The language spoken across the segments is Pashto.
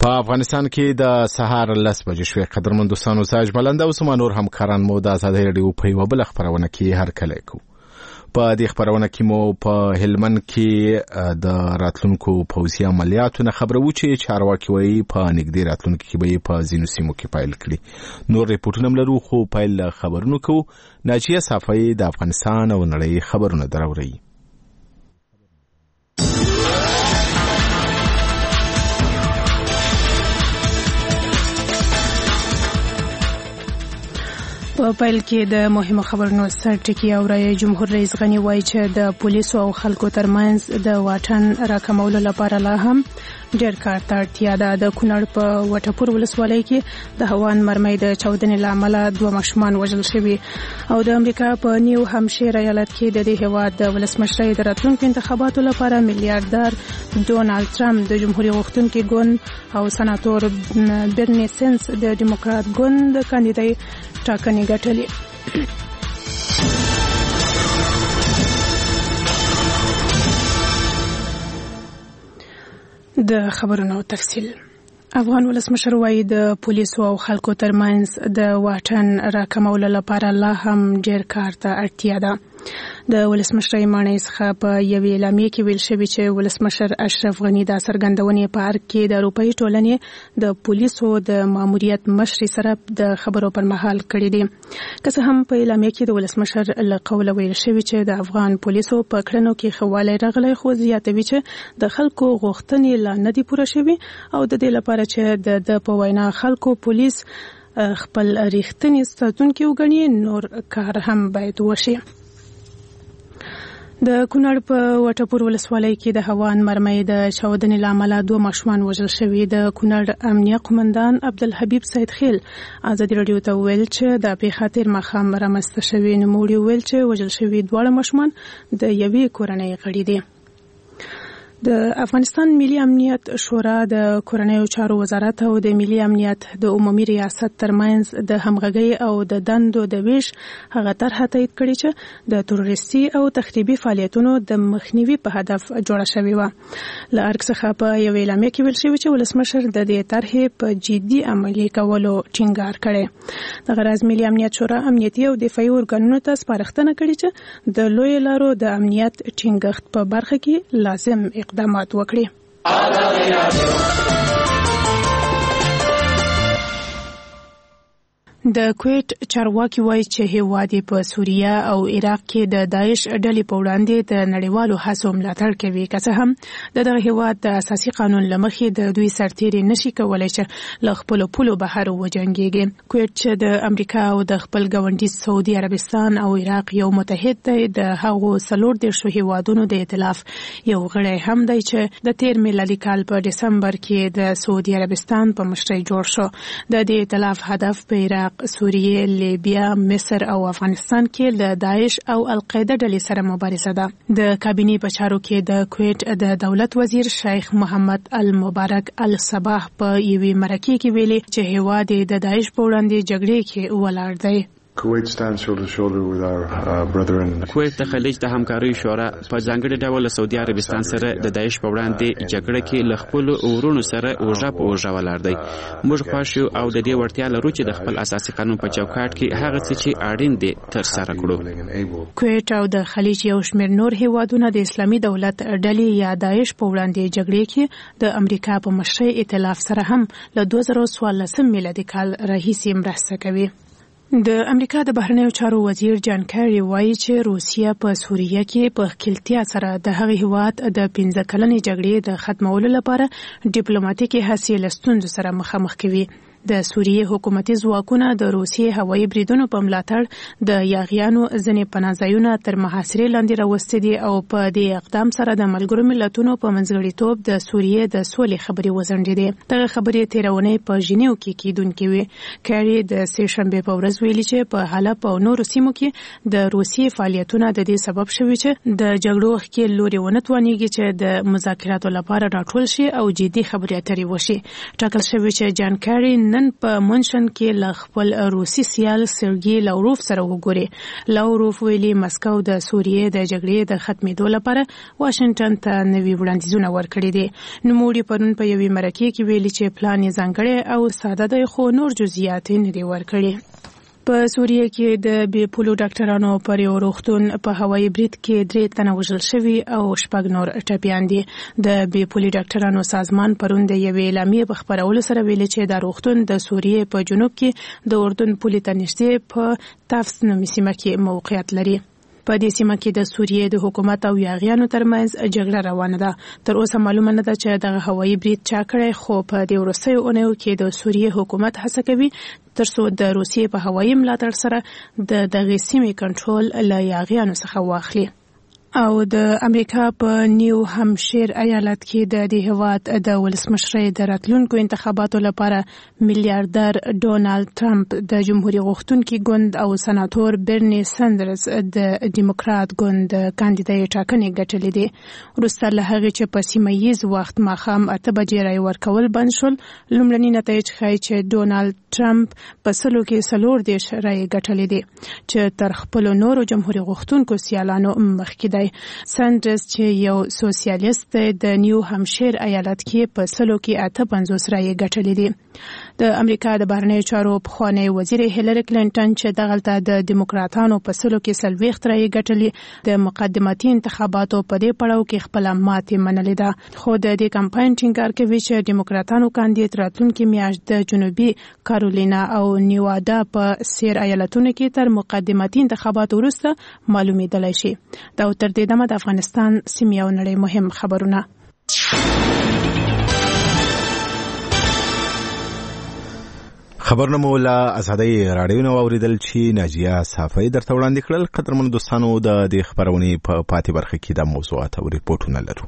په افغانستان کې د سهار 10 بجې شوې قدرمن دوستانو ساج ملنده او سمانور همکاران مو د آزادۍ رادیو په یو بل خبرونه کې هر کله کو په دې خبرونه کې مو په هلمند کې د راتلونکو پوځي عملیاتو نه خبرو چې چارواکي وایي په نږدې راتلونکو کې به په ځینو سیمو کې پایل کړي نور ریپورتونه لرو خو پایل خبرونه کو ناجیه صافی د افغانستان او نړۍ خبرونه دراوړي په پیل کې د مهمو خبرونو سرټکی اورای جمهور رئیس غنی وایي چې د پولیسو او خلکو ترمنځ د واټن راکمولو لپاره لا هم ډېر کار ته اړتیا ده. د کونړ په وټپور ولسوالۍ کې د هوان مرمۍ د چاودنې له امله 2 ماشومان وژل شوي او د امریکا په نیو همشیر ایالت کې د دې هېواد د ولسمشرۍ د راتلونکو انتخاباتو لپاره میلیارډر ډونالډ ټرمپ د جمهوریت غوښتونکي ګوند او سناتور برني سینس د ډیموکرات ګوند د کاندیدای ټاکنې ګټلې. د خبرونو تفصیل. افغان ولسمشر وایي د پولیسو او خلکو ترمنځ د واټن راکمولو لپاره لا هم ډېر کار ته اړتیا ده. د ولسمشرۍ ماڼۍ څخه په یوې اعلامیې کې ویل شوي چې ولسمشر اشرف غني دا څرګندونې په ارګ کې د اروپایي ټولنې د پولیسو د ماموریت مشري سره د خبرو پر مهال کړې دي. که څه هم په اعلامیې کې د ولسمشر له قوله ویل شوي چې د افغان پولیسو په کړنو کې ښه والی راغلی خو زیاتوي چې د خلکو غوښتنې لا نه دي پوره شوي او د دې لپاره چې د په وینا خلکو پولیس خپل ریښتیني ساتونکي وګڼي نور کار هم باید وشي. د کونړ په وټپور ولسوالۍ کې د هوان مرمۍ د چاودنې له امله 2 ماشومان وژل شوي. د کونړ امنیه قومندان عبدالحبیب سید خیل ازادي رادیو ته ویل چې د پیښې تیر ماښام رامنځته شوي نوموړي ویل چې وژل شوي 2 ماشومان د یوې کورنۍ غړي دي. د افغانستان ملي امنیت شورا د کورنیو چارو وزارت او د ملي امنیت د عمومي ریاست ترمنځ د همغږۍ او د دندو د ویش هغه طرحه تایید کړې چې د تروریستي او تخریبي فعالیتونو د مخنیوي په هدف جوړه شوې وه. له ارګ څخه په یوې اعلامیه کې ویل شوي چې ولسمشر د دې طرحې په جدي عملي کولو ټینګار کړی. دغه راز ملي امنیت شورا امنیتي او دفاعي ارګانونو ته سپارښتنه کړې چې د لوی لارو د امنیت ټینګښت په برخه کې لازم اقدامات وکړي. د کویت چارواکي وایي چې هیواد په سوریه او عراق کې د داعش ډلې په وړاندې د نړیوالو هڅو ملاتړ کوي. که څه هم دغه هیواد د اساسي قانون له مخې د دوی سرتیري نشي کولی چې له خپلو پولو بهر وجنګېږي. کویت چې د امریکا او د خپل ګاونډي سعودي عربستان او عراق یو متحد دی د هغو 40 هیوادونو د ائتلاف یو غړی هم دی چې د تیر میلادي کال په ډسمبر کې د سعودي عربستان په مشرۍ جوړ شو. د دې ائتلاف هدف په عراق، سوریه، لیبیا، مصر او افغانستان کې له داعش او القاعده ډلې سره مبارزه ده. د کابینې په چارو کې د کویت د دولت وزیر شیخ محمد المبارک الصباح په یوې مرکې کې ویلي چې هیواد د داعش په وړاندې جګړې کې ولاړ دی. کویت د خلیج د همکارۍ شورا په ځانګړي ډول سعودي عربستان سره د داعش په وړاندې جګړه کې له خپل ورونو سره اوژه په اوژه ولاړ دی. موږ خوښ یو او د دې وړتیا لرو چې د خپل اساسي قانون په چوکاټ کې هغه څه چې اړین دي ترسره کړو. کویت او د خلیج یو شمېر نور هیوادونه د اسلامي دولت ډلې یا داعش په وړاندې جګړې کې د امریکا په مشرۍ ائتلاف سره هم له 2014 میلادي کال راهیسې مرسته کوي. د امریکا د بهرنیو چارو وزیر جان کیری وایي چې روسیه په سوریه کې په ښکیلتیا سره د هغې هیواد د 15 کلنې جګړې د ختمولو لپاره ډیپلوماټیکي هڅې له ستونزو سره مخامخ کوي. د سوریې حکومتي ځواکونه د روسیې هوایي بریدونو په ملاتړ د یاغیانو ځینې پناهځایونه تر محاصرې لاندې راوستي دي او په دې اقدام سره د ملګرو ملتونو په منځګړیتوب د سوریې د سولې خبرې وځنډېدې. دغه خبرې تېره اونۍ په ژینیو کې کیدونکې وې. کیری د سې شنبې په ورځ ویلي چې په حلب او نورو سیمو کې د روسیې فعالیتونه د دې سبب شوي چې د جګړو ښکېل لوري ونه توانېږي چې د مذاکراتو لپاره راټول شي او جدي خبرې اترې وشي. ټاکل شوي چې جان کیری نن په مونشن کې ل خپل روسي سیال سرګي لاوروف سره وګوري. لاوروف ویلي مسکو د سوریې د جګړې د ختمېدو لپاره واشنگټن ته نوي وړاندیزونه ورکړي دي. نوموړي پرون په یوې مرکې کې ویلي چې پلان یې ځانګړی او ساده دی خو نور جزئیات یې نه دي ورکړي. په سوریه کې د بې پولو ډاکټرانو پر یو روغتون په هوایي برید کې 3 تنه وژل شوي او 6 نور ټپیان دي. د بې پولي ډاکټرانو سازمان پرون د یوې اعلامیې په خپرولو سره ویلي چې دا روغتون د سوریې په جنوب کې د اردن پولې ته نږدې په تافس نومي سیمه کې موقعیت لري. په دې سیمه کې د سوریې د حکومت او یاغیانو ترمنځ جګړه روانه ده. تر اوسه معلومه نه ده چې دغه هوایي برید چا کړی، خو په دې وروستیو اونیو کې د سوریې حکومت هڅه کوي ترڅو د روسیې په هوایي ملاتړ سره د دغه سیمې کنټرول له یاغیانو څخه واخلي. او د امریکا په نیو همشیر ایالت کې د دې هیواد د ولسمشرۍ د راتلونکو انتخاباتو لپاره میلیارډر ډونالد ټرمپ د جمهوریت غوښتونکي ګوند او سناتور برني سندرز د ډیموکرات ګوند کاندیدای ټاکنې ګټلې دي. وروسته له هغې چې په سیمه ییز وخت ماښام 8 بجې رای ورکول بند شول، لومړني نتایج ښایي چې ډونالد ټرمپ په 100 کې 40 رای ګټلې دي چې تر خپل نورو جمهوریت غوښتونکو سیالانو مخکې دی. سندرز چې یو سوسیالیست دی د نیو همشیر ایالت کې په 100 کې 58 رای ګټلې دي. د امریکا د بهرنیو چارو پخوانی وزیر هیلری کلینټن چې دغلته د دیموکراتانو په 100 کې 40 رای ګټلې د مقدماتي انتخاباتو په دې پړاو کې خپل ماتې منلې ده. خو د دې کمپاین ټینګار کوي چې دیموکراتانو کاندید راتلونکي میاشت د جنوبي کارولینا او نیوادا په سیر ایالتونو کې تر مقدماتي انتخاباتو وروسته معلومېدلی شي. دا تر دې دمه د افغانستان سیمې او نړۍ مهم خبرونه. خبرونه مو له ازادۍ راډیو نو اوریدل چې ناجیه صافی درته وړاندې کړل. قدرمنو دوستانو د دې خبرونې په پاتې برخه کې د موضوعات او ریپورتونه لرو.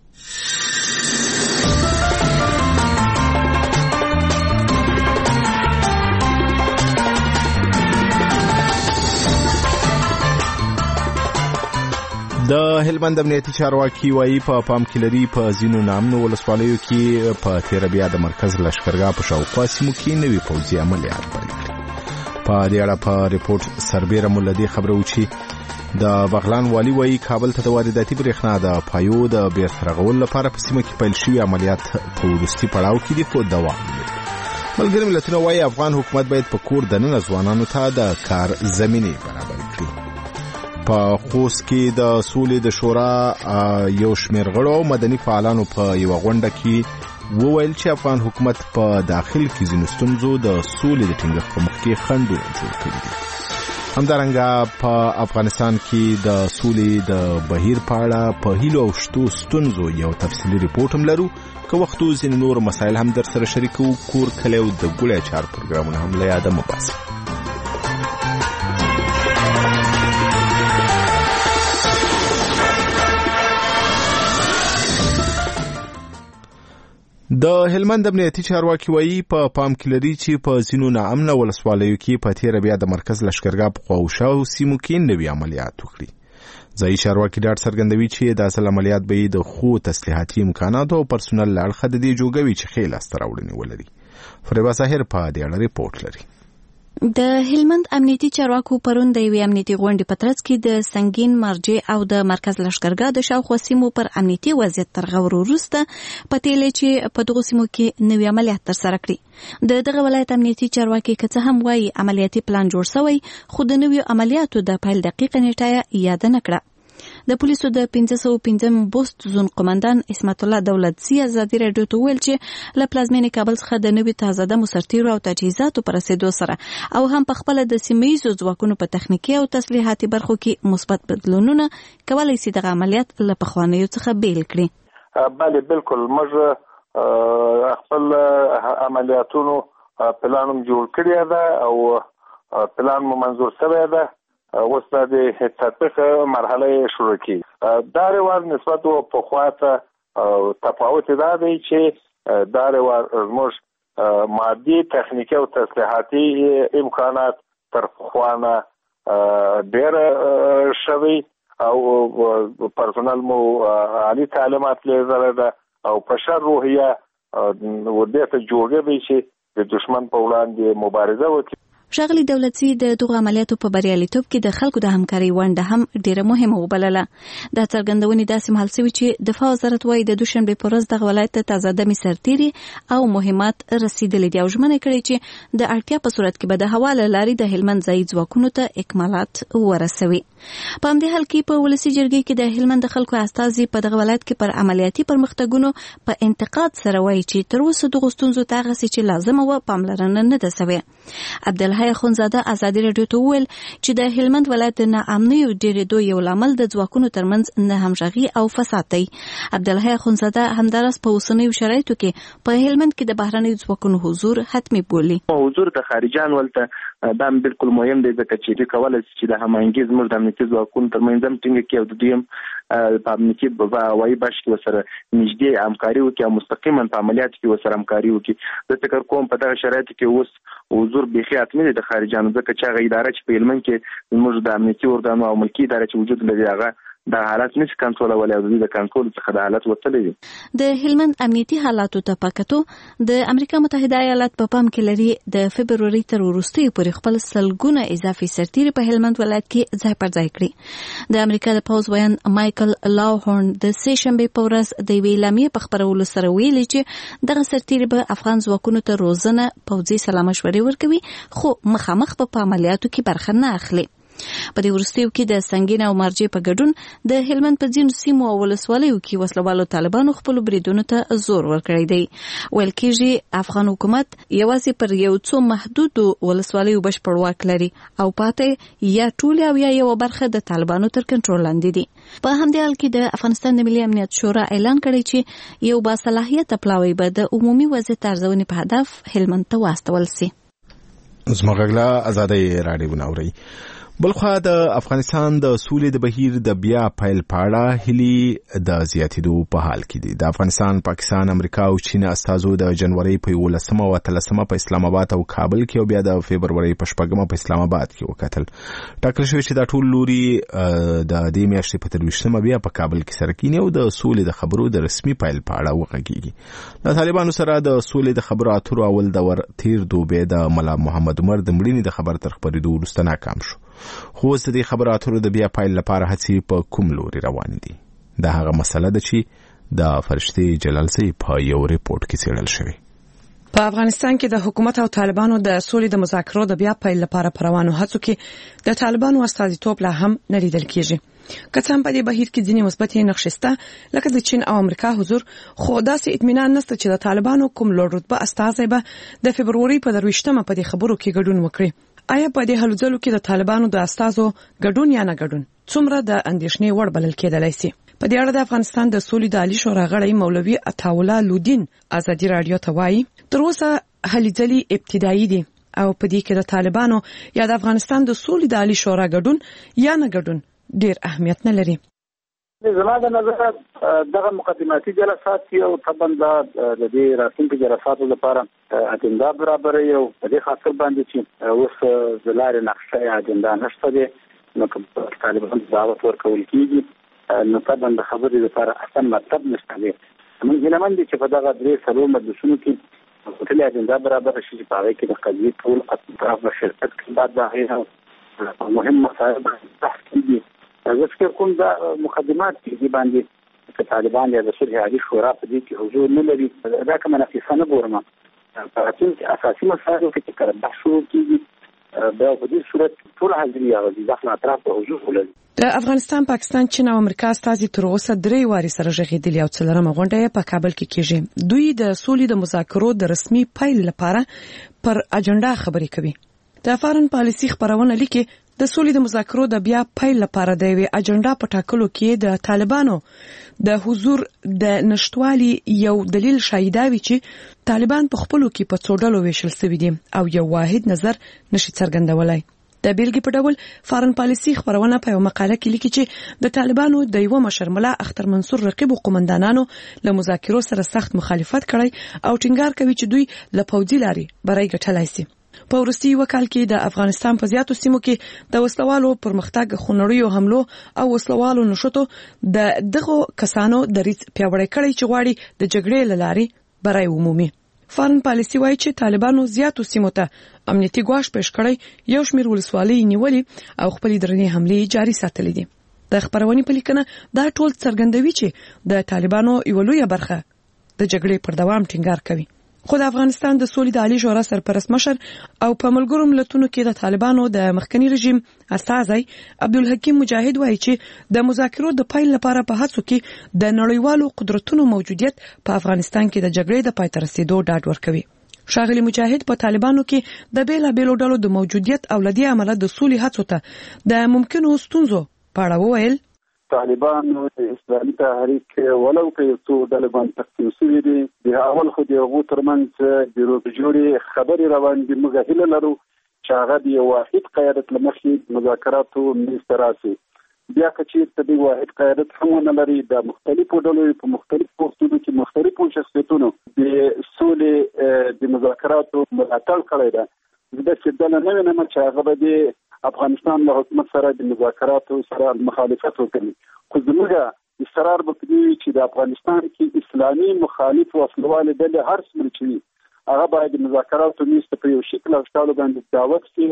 د هلمند امنیتي چارواکي وایي په پام کې لري په ځینو نامنو ولسوالیو کې په تیر بیا د مرکز لشکرګاه په شاوخوا سیمو کې نوي پوځي عملیات پیل کړي. په دې اړه په ریپورت سربیره مولدي خبره وچی د بغلان والی وایي کابل ته د وارداتي برېښنا د پایو د بیرته رغولو لپاره په سیمه کې پیل شوي عملیات په وروستي پړاو کې دي خو دوام لري. ملګري ملتونه وایي افغان حکومت باید په کور دننه ځوانانو ته د کار زمینې برابر کړي. په خوست کې د سولې د شورا یو شمېر غړو او مدني فعالانو په یو غونډه کې وویل چې افغان حکومت په داخل کې ځینو ستونزو د سولې د ټینګښت په مخ کې خنډونه جوړ کړي دي. همدارنګه په افغانستان کې د سولې د بهیر په اړه په هیلو او شتو ستونزو یو تفصیلي ریپورت هم لرو. که وخت ځینې نور مسایل هم در سره شریکو. کور کلی او د ګوړې چار پروګرامونه هم له یاده مه باسئ. د هلمند امنیتي چارواکي وایي په پام کې لري چې په ځینو ناامنه ولسوالیو کې په تیر بیا د مرکز لشکرګاه په خواوشاو سیمو کې نوي عملیات وکړي. ځایي چارواکي ډاډ څرګندوي چې د اصل عملیات به د خو تسلیحاتي امکاناتو او پرسونل له اړخه د دې جوګوي چې ښې لاسته راوړنې ولري. فریبا ساحر په دې اړه ریپورت لري. د هلمند امنیتي چارواکو پرون د یوې امنیتي غونډې په ترڅ کې د سنگین مرجع او د مرکز لشکرګاه د شاوخوا سیمو پر امنیتي وضعیت تر غور وروسته پتیلې چې په دغو سیمو کې نوي عملیات ترسره کړي. دغه ولایت امنیتي چارواکي که څه هم وایي عملیاتي پلان جوړ شوی، خو د نویو عملیاتو د پیل دقیقه نیټه یاد نه کړه. د پولیسو د 505 بوست زون قومندان اسمت الله دولتزی ازادي راډیو ته ویل چې له پلازمینې کابل څخه د نوي تازه مسرتیرو او تجهیزاتو پر رسیدو سره او هم په خپل د سیمه‌ییزو ځواکونو په تخنیکي او تسلیحاتي برخو کې مثبت بدلونونه کولای شي دغه عملیات له پخوانیو څخه بیل کړي. بله بالکل موږ خپل عملیاتونو پلانم جوړ کړی ده او پلان مو منظور شوی ده. اوس د تطبیق مرحله شروع کی. دا روار نسبت په خواته تفاوت دا دی چې دا روار موږ مادي تخنیکی او تسلیحاتي امکانات تر خوانه ډیر شوی او پرسونل مو عالی تعلیمات لیدل ده او په شر روحیه ودته جوړه به شي د دشمن په وړاندې مبارزه وکړي. ښاغلي دولتي د دغو عملیاتو په بریالیتوب کې د خلکو د همکارۍ ونډه هم ډیره مهمه وبلله. دا څرګندونې داسې مهال شوي چې دفاع وزارت وایي د دوشنبې په ورځ دغه ولایت ته تازه دمې سرتیري او مهمات رسیدلي دي او ژمنه کړې چې د اړتیا په صورت کې به د هوا له لارې د هلمند ځایي ځواکونو ته اکمالات ورسوي. په همدې حال کې په ولسي جرګې کې د هلمند د خلکو استازي په دغه ولایت کې پر عملیاتي پرمختګونو په انتقاد سره وایي چې تر اوسه دغو ستونزو ته هغسې چې لازمه وه پاملرنه نه ده سوې. عبدالحی خونزاده ازادي راډیو ته وویل چې د هلمند ولایت د ناامنیو ډېرېدو یو لامل د ځواکونو ترمنځ نه همغږي او فساد دی. عبدالحی خونزاده همداراز په اوسنیو شرایطو کې په هلمند کې د بهرنیو ځواکونو حضور حتمي بولي. حضور د خارجان ولته دا بالکل مهم دی ځکه چې دوی کولی شي چې د هماهنګي زموږ د امنیتي ځواکونو ترمنځ هم ټینګه کړي او د دوی هم په امنیتي هوایي بش کې ورسره نږدې همکاري وکړي او مستقیما په عملیاتو کې ورسره همکاري وکړي. زه فکر کوم په دغه شرایطو کې اوس حضور بیخي حتمي دی د خارجانو ځکه چې هغه اداره چې په هلمند کې زموږ د امنیتي ارګانو او ملکي اداره چې وجود لري هغه د حالت نشي کنټرولولی او د کنټرول څخه د حالت وتلی دي. د هلمند امنیتي حالاتو ته پکتو د امریکا متحده ایالات په پام کې لري د فبروري تر وروستیو پورې خپل سلګونه اضافي سرتیري په هلمند ولایت کې ځای پر ځای کړي. د امریکا د پوز ویان مایکل لاوهورن د سې شنبې په ورځ د یوې اعلامیې په خپرولو سره ویلي چې دغه سرتیري به افغان ځواکونو ته روزنه پوځي سلامشورې ورکوي خو مخامخ په عملیاتو کې برخه نه اخلي. په دې وروستیو کې د سنگین او مرجې په ګډون د هلمند په ځینو سیمو او ولسوالیو کې وسلوالو طالبانو خپل بریدونو ته زور ورکړی دی. ویل کېږي افغان حکومت یوازې پر یو څو محدودو ولسوالیو بشپړ واک لري او پاتې یا ټول او یا یو برخه د طالبانو تر کنټرول لاندې دي. په همدې حال کې د افغانستان د ملي امنیت شورا اعلان کړی چې یو باصلاحیته پلاوی به د عمومي وضعیت ارزونې په هدف هلمند ته واستول سي. زموږ ازادي راډیو ناوري. بلخوا د افغانستان د سولې د بهیر د بیا پیل پاړه هلي د زیاتېدو په حال کې دي. د افغانستان، پاکستان، امریکا او چین استازو د جنوري په 11 او 13 په اسلام آباد او کابل کې او بیا د فبروري په 4 په اسلام آباد کې وکتل. ټاکل شوی چې دا ټول لوري د دې میاشتې په 23 بیا په کابل کې سره کېني او د سولې د خبرو د رسمي پیل پاړه وغږیږي. د طالبانو سره د سولې د خبرو اترو اول دور تیر دوبه د ملا محمد عمر د مړینې د خبر تر خبرېدو وروسته ناکام شو. خو اوس د دې خبرو اترو د بیا پیل لپاره هڅې په کوم لوري روان دي؟ دا هغه مسله ده چې د فرشتي جلالسي په یو ریپورت کې څېړل شوی. په افغانستان کې د حکومت او طالبانو د سولې د مذاکرو د بیا پیل لپاره روانو هڅو کې د طالبانو استازیتوب لا هم نه لیدل کېږي. که څه هم په دې بهیر کې ځینې مثبتې نښې شته لکه د چین او امریکا حضور، خو داسې اطمینان نشته چې د طالبانو کوم لوړ رتبه استازی به د فبروري په 23 په دې خبرو کې ګډون وکړي. آیا په دې هلو ځلو کې د طالبانو د استازو ګډون یا نه ګډون څومره د اندېښنې وړ بلل کېدلی سي؟ په دې اړه د افغانستان د سولې د عالی شورا غړی مولوي عطاالله لودین ازادي راډیو ته وایي تر اوسه هلې ځلې ابتدایي دي او په دې کې د طالبانو یا د افغانستان د سولې د عالی شورا ګډون یا نه ګډون ډېر اهمیت نه لري. زما د نظر دغه مقدماتي جلسات یو طبعا د دې راتلونکي جلساتو لپاره اجنډا برابروي او په دې خاطر باندې چې اوس د لارې نقشه یا اجنډا نشته دی نو که طالبان دعوت ورکول کېږي نو طبعا د خبرې لپاره اصلا مطلب نشته دی. موږ هیله چې په دغه 3 مجلسونو کې ټولې اجنډا برابر شي چې په هغې کې د قضیې ټول اطراف به شرکت کړي. بعد د هغې مهم مسایل بحث کېږي. زه فکر کوم دا مقدمات دي باندې چې طالبان یا د صلح عالی شورا په دې کې حضور نه لري دا کومه نقصه نه ګورم. په راتلونکي اساسي مسایلو کې چې کله بحث شروع کېږي بیا په دې صورت ټول حاضري هغه د داخل اطراف ته حضور ولري. د افغانستان، پاکستان، چین او امریکا استازي تر اوسه 3 واري سره ژغېدلي او 4مه غونډه په کابل کې کېږي. دوی د سولې د مذاکرو د رسمي پیل لپاره پر اجنډا خبرې کوي. د فارن پالیسي خبرونه لیکي د سولې د مذاکرو د بیا پیل لپاره د یوې اجنډا په ټاکلو کې د طالبانو د حضور د نشټوالي یو دلیل شایداوي چې طالبان په خپلو کې په څو ډلو ویشل شوي دي او یو واحد نظر نشي څرګندولای. د بیلګې په ډول فارن پالیسي خبرونه په یو مقاله کې لیکي چې د طالبانو د یو مشر ملا اختر منصور رقیب قومندانانو له مذاکرو سره سخت مخالفت کړی او ټینګار کوي چې دوی له پوځي لارې برای ګټلای شي. په وروستي وکال کې د افغانستان په زیاتو سیمو کې د وسلوالو پرمختګ، خونړیو حملو او وسلوالو نشوتو د دغو کسانو دریځ پیاوړی کړی چې غواړي د جګړې له لارې برای عمومي. فارن پالیسي وایي چې طالبانو زیاتو سیمو ته امنیتي ګواښ پیښ کړی، یو شمېر ولسوالۍ نیولې او خپلې درنې حملې جاري ساتلې دي. د خبرونې په لیکنه دا ټول څرګندوي چې د طالبانو یو لویه برخه د جګړې پر دوام ټینګار کوي. خو د افغانستان د سولې د عالی شورا سرپرست مشر او په ملګرو ملتونو کې د طالبانو د مخکنی رژیم استازی عبدالحکیم مجاهد وایي چې د مذاکرو د پیل لپاره په هڅو کې د نړیوالو قدرتونو موجودیت په افغانستان کې د جګړې د پای ته رسیدو ډاډ ورکوي. ښاغلي مجاهد په طالبانو کې د بیلابېلو ډلو د موجودیت او لدی عمله د سولې هڅو ته د ممکنو ستونزو په اړه وویل. طالبان د اسلامي تحریک ولو که یو څو ډلې باندې تقسیم شوي دي، د اول خو د هغو ترمنځ د روغجوړې خبرې روان دي. موږ هیله لرو چې هغه د یو واحد قیادت له مخې مذاکراتو منځ ته راسي. بیا که چېرته د واحد قیادت هم ونه لري، د مختلفو ډلو په مختلفو وختونو کې مختلفو شخصیتونو د سولې د مذاکراتو ملاتړ کړی ده. زه داسې ډله نه وینم چې هغه به د افغانستان له حکومت سره د مذاکراتو سره مخالفت وکړي. خو زموږ اصرار به په دې وي چې د افغانستان کې اسلامي مخالف وسلوالې ډلې هر څومره چې وي هغه باید د مذاکراتو میز ته په یو شکل او ډول باندې دعوت شي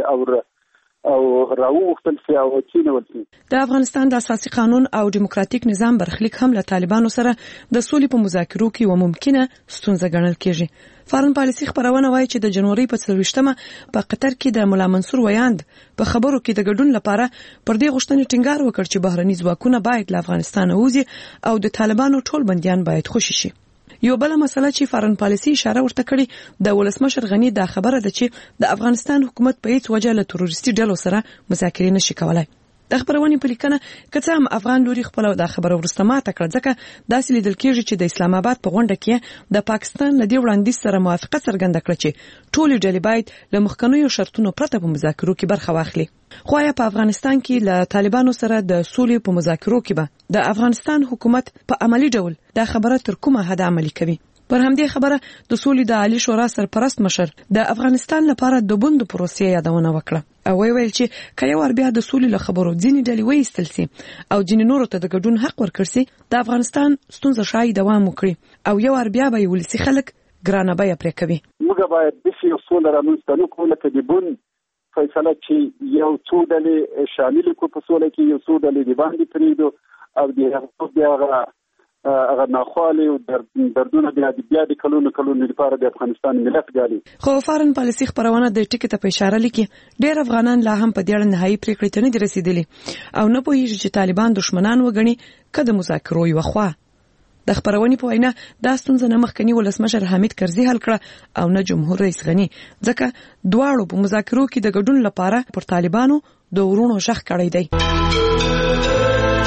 او راوغوښتل شي او کېنول شي. د افغانستان د اساسي قانون او دیموکراتیک نظام برخلیک هم له طالبانو سره د سولې په مذاکرو کې یوه ممکنه ستونزه ګڼل کېږي. فارن پالیسي خبرونه وایي چې د جنوري په 24مه په قطر کې د مولا منصور ویاند په خبرو کې د ګډون لپاره پر دې غوښتنې ټینګار وکړ چې بهرني ځواکونه باید له افغانستان ووځي او د طالبانو ټول بندیان باید خوشي شي. یو بل مسله چې فارن پالیسي اشاره ورته کړې د ولسمشر غنی دا خبره ده چې د افغانستان حکومت په هیڅ وجه له تروریستي ډلو سره مذاکرې نشي کولای. د خبرونې په لیکنه که څه هم افغان لوري خپل د خبرو ورسته ماته کړه، ځکه داسې لیدل کېږي چې د اسلام آباد په غونډه کې د پاکستان له دې وړاندیز سره موافقت څرګنده کړه چې ټولې ډلې باید له مخکنیو شرطونو پرته په مذاکرو کې برخه واخلي. خو یا په افغانستان کې له طالبانو سره د سولې په مذاکرو کې به د افغانستان حکومت په عملی ډول دا خبره تر کومه حد عملي کوي؟ پر همدې خبره د سولې د عالی شورا سرپرست مشر د افغانستان لپاره د بوند پروسې یادونه وکړه او ویل چې که یو بیا د سولې له خبرو ځینې ډلې وایستل سي او ځینې نورو ته د ګډون حق ورکړ سي، د افغانستان ستونزه شاید دوام وکړي او یو بیا به ولسی خلک ګرانه بیه پرې کوي. موږ باید د یو سول رامنځته نکړو لکه د بوند فیصله چې یو څو ډلې شامل کو په سوله کې یو څو ډلې د باندې پریدو او د هغه ناخوالي او دردونه بیا د کلونو لپاره د افغانستان ملت ګالي. خو فارن پالیسي خبرونه د ټکی ته په اشاره لیکي ډېر افغانان لا هم په دې اړه نهایي پریکړې ته نه دي رسیدلي او نه پوهیږي چې طالبان دشمنان وګڼي که د مذاکرو یوه خوا. د خبرونې په وینا دا ستونزه نه مخکني ولسمشر حمید کرزي حل کړه او نه جمهور رئیس غني، ځکه دواړو په مذاکرو کې د ګډون لپاره پر طالبانو د ورونو شخ کړی دی.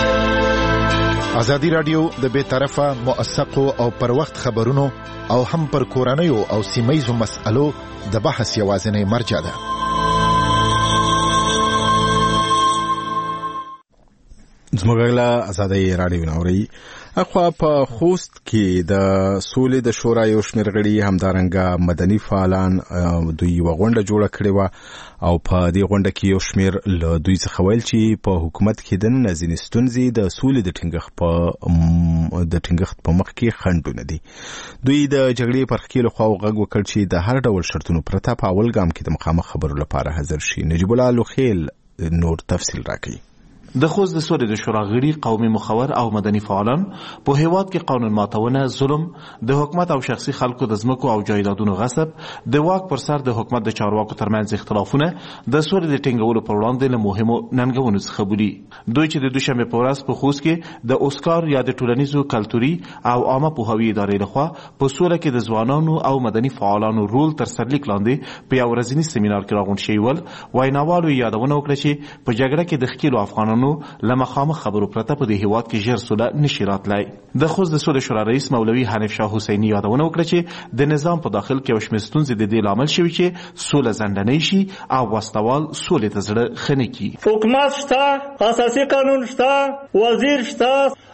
ازادي رادیو د بے طرفه موثقو او پر وخت خبرونو او هم پر کورنیو او سیمایزو مسألو د بحث یوازینی مرجع ده. زموږ له ازادي رادیو نوري اخوا په خوست کې د سولې د شورا یو شمېر غړي همدارنګه مدني فعالان دوی وغونډه جوړه کړې و او په دې غونډه کې یو شمېر له دوی څخه ویل چې په حکومت کې د نظینې ستونزې د سولې د ټینګښت په مخ کې خنډونه دي. دوی د جګړې پر ښکېلو خواو غږ وکړ چې د هر ډول شرطونو پرته په اول ګام کې د مخامخ خبرو لپاره حاضر شي. نجیب الله لوخیل نور تفصیل راکړي. د خوست د سولې د شورا غړي قومي مخور او مدني فعالان په هیواد کې قانون ماتونه، ظلم، د حکومت او شخصي خلکو د ځمکو او جایدادونو غصب، د واک پر سر د حکومت د چارواکو ترمنځ اختلافونه د سولې د ټینګولو پر وړاندې له مهمو ننګونو څخه بولي. دوی چې د دوشنبه په ورځ په خوست کې د اوسکار یا د ټولنیزو کلتوري او عامه پوهاوي ادارې لخوا په سوله کې د ځوانانو او مدني فعالانو رول تر سرلیک لاندې په یو ورځني سیمینار کې راغونډ شوي ول، ویناوالو یادونه وکړه چې په جګړه کې د ښکېلو افغانانو لمخامخ خبرو پرته په دې هیواد کې ژر سوله نشي راتلی. د خوست د سولې شورا رئیس مولوي حنیف شاه حسیني یادونه وکړه چې د نظام په داخل کې یو شمېر ستونزې د دې لامل شوي چې سوله ځنډنۍ شي او وسوال سولې ته زړه ښه نه کړي. حکومت شته، اساسي قانون شته، وزیر شته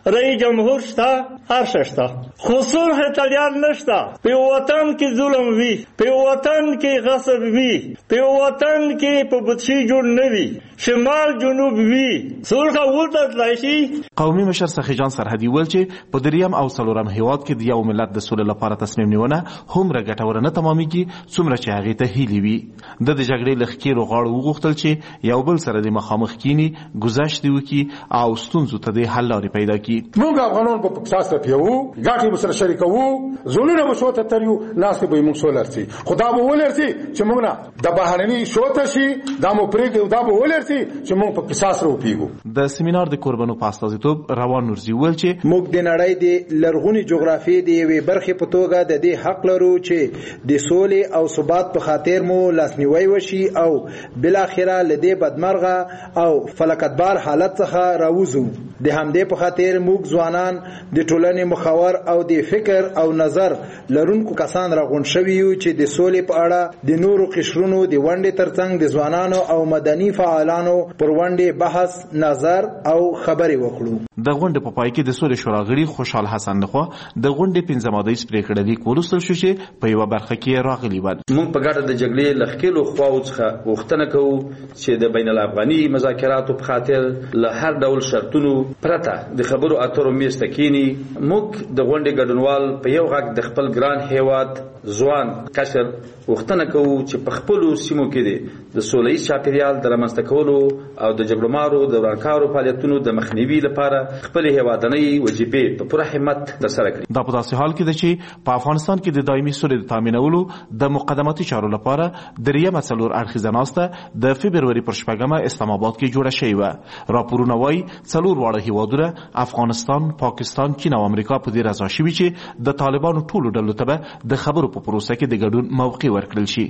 رئیس جمهور شته هر شته خو صلح طلبان نشته په وطن کې ظلم وی په وطن کې غصب وی په وطن کې په بدشي جوړ نه وی شمال جنوب وی صلح ولته تلاشي قومي مشر سخیجان سرحدي ول چې په دریم او څلورم هیواد کې د یو ملت د سولې لپاره تصمیم نیونه هومره ګټوره نه تمامېږي څومره چې هغې ته هیلې وي. د جګړې له ښکېلو غاړو وغوښتل چې یو بل سره د مخامخ کینی گذشت وکړي او ستونزو ته د حل لارې پیدا کړي. موږ افغانان په پکساس ته پیو ګاټي به سره شریکو زولونه به شوته تریو ناس به موږ سولرسي خدا به ولرسي چې موږ نه د بهرني شوته شي دا مو پرېږدو دا به ولرسي چې موږ په پکساس رو پیګو. د سیمینار د قربانو په استازیتوب روان نورزي ول چې موږ د نړۍ د لرغونی جغرافي د یوې برخې په توګه د دې حق لرو چې د سولې او ثبات په خاطر مو لاسنیوي وشي او بل اخره لدې بدمرغه او فلکتبار حالت څخه راوځو. د همدې په خاطر موږ ځوانان د ټولنې مخاور او د فکر او نظر لرونکو کسان راغونډ شوي یو چې د سولې په اړه د نورو قشرونو د ونډې ترڅنګ د ځوانانو او مدني فعالانو پر ونډې بحث نظر او خبرې وکړو. د غونډې په پای کې د سولې شورا غړي خوشحال حسن لخوا د غونډې 15 ماده پریکړه لیک ولوستل شو چې په یو برخه کې راغلي و. موږ په ګډه د جګړې لخکېلو خواو څخه غوښتنه کوو چې د بین الافغاني مذاکراتو په خاطر له هر ډول شرطونو پرته د خبرو اترو میز ته کینی. موږ د غونډې ګډونوال په یو غږ د خپل ګران هیواد ځوان کشر غوښتنه کوو چې په خپلو سیمو کې د سولهییز چاپیریال د رامنځته کولو او د جګړو مارو د ورانکارو فعالیتونو د مخنیوي لپاره خپل هیوادنۍ وجیبې په پوره همت ترسره کړي. دا په داسې حال کې ده چې په افغانستان کې د دایمي سولې د تامینولو د مقدماتي چارو لپاره دریمه څلور اړخیزه ناسته د فبروري پر 8 اسلام آباد کې جوړه شوې وه. راپورونه وایي څلور واړه هیوادونه افغانستان، پاکستان، چین او امریکا په دې رضا شوي چې د طالبانو ټولو ډلو ته به د خبرو په پروسه کې د ګډون موقع ورکړل شي.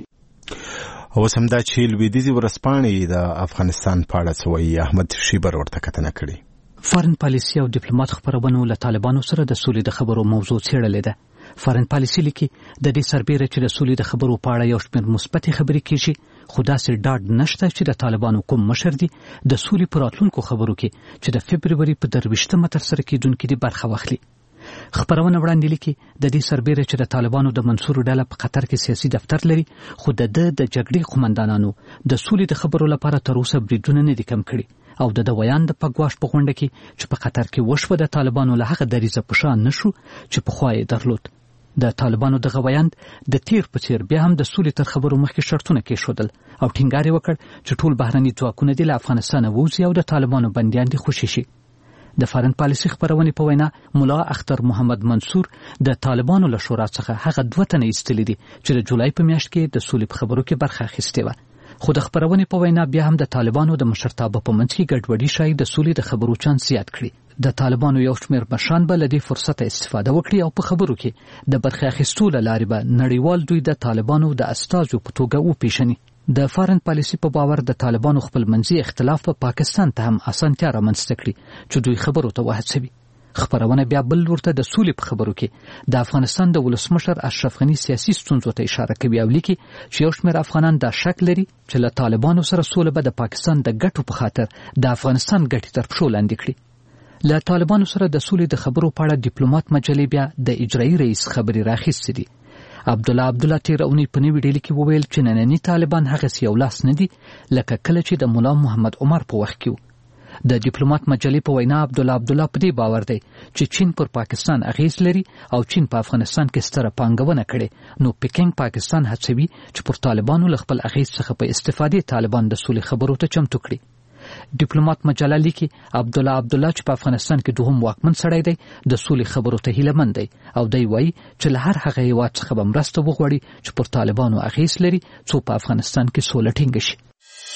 اوس هم دا چې لویدیځي ورځپاڼې د افغانستان په اړه څه وایي، احمد شیبر ورته کتنه کړې. فارن پالیسي او ډیپلوماټ خبرونو له طالبانو سره د سولې د خبرو موضوع څېړلې ده. فارن پالیسي لیکي د دې سربېره چې د سولې د خبرو په اړه یو شمېر مثبتې خبرې کېږي، خو داسې ډاډ نشته چې د طالبانو کوم مشر دی د سولې په راتلونکو خبرو کې چې د فبروري په 23 ترسره کېدونکې دي برخه واخلي. خبرونه وړاندې لیکي د دې سربېره چې د طالبانو د منصور ډله په قطر کې سیاسي دفتر لري، خو د جګړې قومندانانو د سولې د خبرو لپاره تر اوسه بریدونه نه دي کم کړي او د ویان د پګواش په غونډه کې چې په قطر کې وشوه د طالبانو له هغه دریځه په شان نشو چې پخوا یې درلود. د طالبانو دغه ویاند د تیر په څیر بیا هم د سولې تر خبرو مخکې شرطونه کېښودل او ټینګار یې وکړ چې ټول بهرني ځواکونه دې له افغانستانه ووځي او د طالبانو بندیان دې خوشي شي. د فارن پالیسي خبرونې په وینا ملا اختر محمد منصور د طالبانو له شورا څخه هغه 2 تنه ایستلي دي چې د جولای په میاشت کې د سولې په خبرو کې برخه اخیستې وه. خو د خبرونې په وینا بیا هم د طالبانو د مشرتابه په منځ کې ګډوډي شاید د سولې د خبرو چانس زیات کړي. د طالبانو یو شمېر مشران به له دې فرصته استفاده وکړي او په خبرو کې د برخه اخیستو له لارې به نړیوال دوی د طالبانو د استازو په توګه وپېژني. د فارن پالیسي په باور د طالبانو خپل منځي اختلاف په پاکستان ته هم اسانتیا رامنځته کړي چې دوی خبرو ته وهڅوي. خبرونه بیا بل ورته د سولې په خبرو کې د افغانستان د ولسمشر اشرف غني سیاسي ستونزو ته اشاره کوي او لیکي چې یو شمېر افغانان دا شک لري چې له طالبانو سره سوله به د پاکستان د ګټو په خاطر د افغانستان ګټې تر پښو لاندې کړي. له طالبانو سره د سولې د خبرو په اړه ډیپلوماټ مجلې بیا د اجرایي رئیس خبرې راخیستې دي. عبدالله تیر اونۍ په نوې ډیلي کې وویل چې ننني طالبان هغسې یو لاس نه دي لکه کله چې د ملا محمد عمر په وخت کې و. د ډیپلوماټ مجلې په وینا عبدالله په دې باور دی چې چین پر پاکستان اغیز لري او چین په افغانستان کې ستره پانګونه کړې، نو پکینګ پاکستان هڅوي چې پر طالبانو له خپل اغیز څخه په استفادې طالبان د سولې خبرو ته چمتو کړي. ډیپلوماټ مجله لیکي عبدالله چې په افغانستان کې دوهم واکمن سړی دی د سولې خبرو ته هیله مند دی او دی وایي چې له هر هغه هیواد څخه به مرسته وغواړي چې پر طالبانو اغیز لري څو په افغانستان کې سوله ټینګه شي.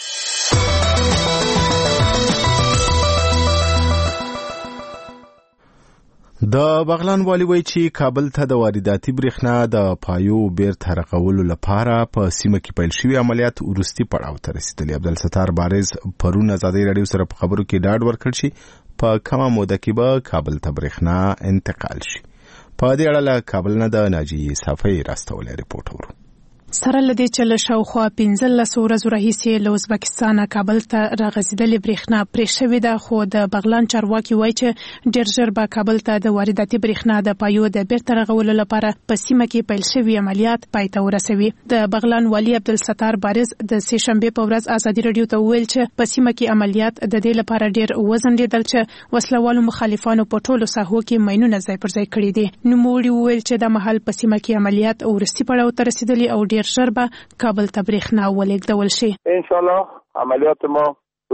د بغلان والی وایي چې کابل ته د وارداتي برېښنا د پایو بیرته رغولو لپاره په سیمه کې پیل شوي عملیات وروستي پړاو ته رسېدلي. عبدالستار بارز پرون ازادۍ راډیو سره په خبرو کې ډاډ ورکړ چې په کمه موده کې به کابل ته برېښنا انتقال شي. په دې اړه له کابل نه د ناجیې صافۍ راستولی ریپورټ اورو. سره لدې چې له شاوخوا 15 ورځو راهیسې له ازبکستانه کابل ته راغځېدلې برېښنا پرې شوې ده، خو د بغلان چارواکي وایي چې ډېر ژر به کابل ته د وارداتي برېښنا د پایو د بیرته رغولو لپاره په سیمه کې پیل شوي عملیات پای ته ورسوي. د بغلان والي عبدالستار بارز د سې شنبې په ورځ ازادي راډیو ته وویل چې په سیمه کې عملیات د دې لپاره ډېر وځنډېدل چې وسلوالو مخالفانو په ټولو ساحو کې ماینونه ځای پر ځای کړي دي. نوموړي وویل چې د مهال په سیمه کې عملیات وروستي پړاو ته رسېدلي او ډېر ژر به کابل ته برېښنا ولېږدول شي. ان شاء الله عملیات ما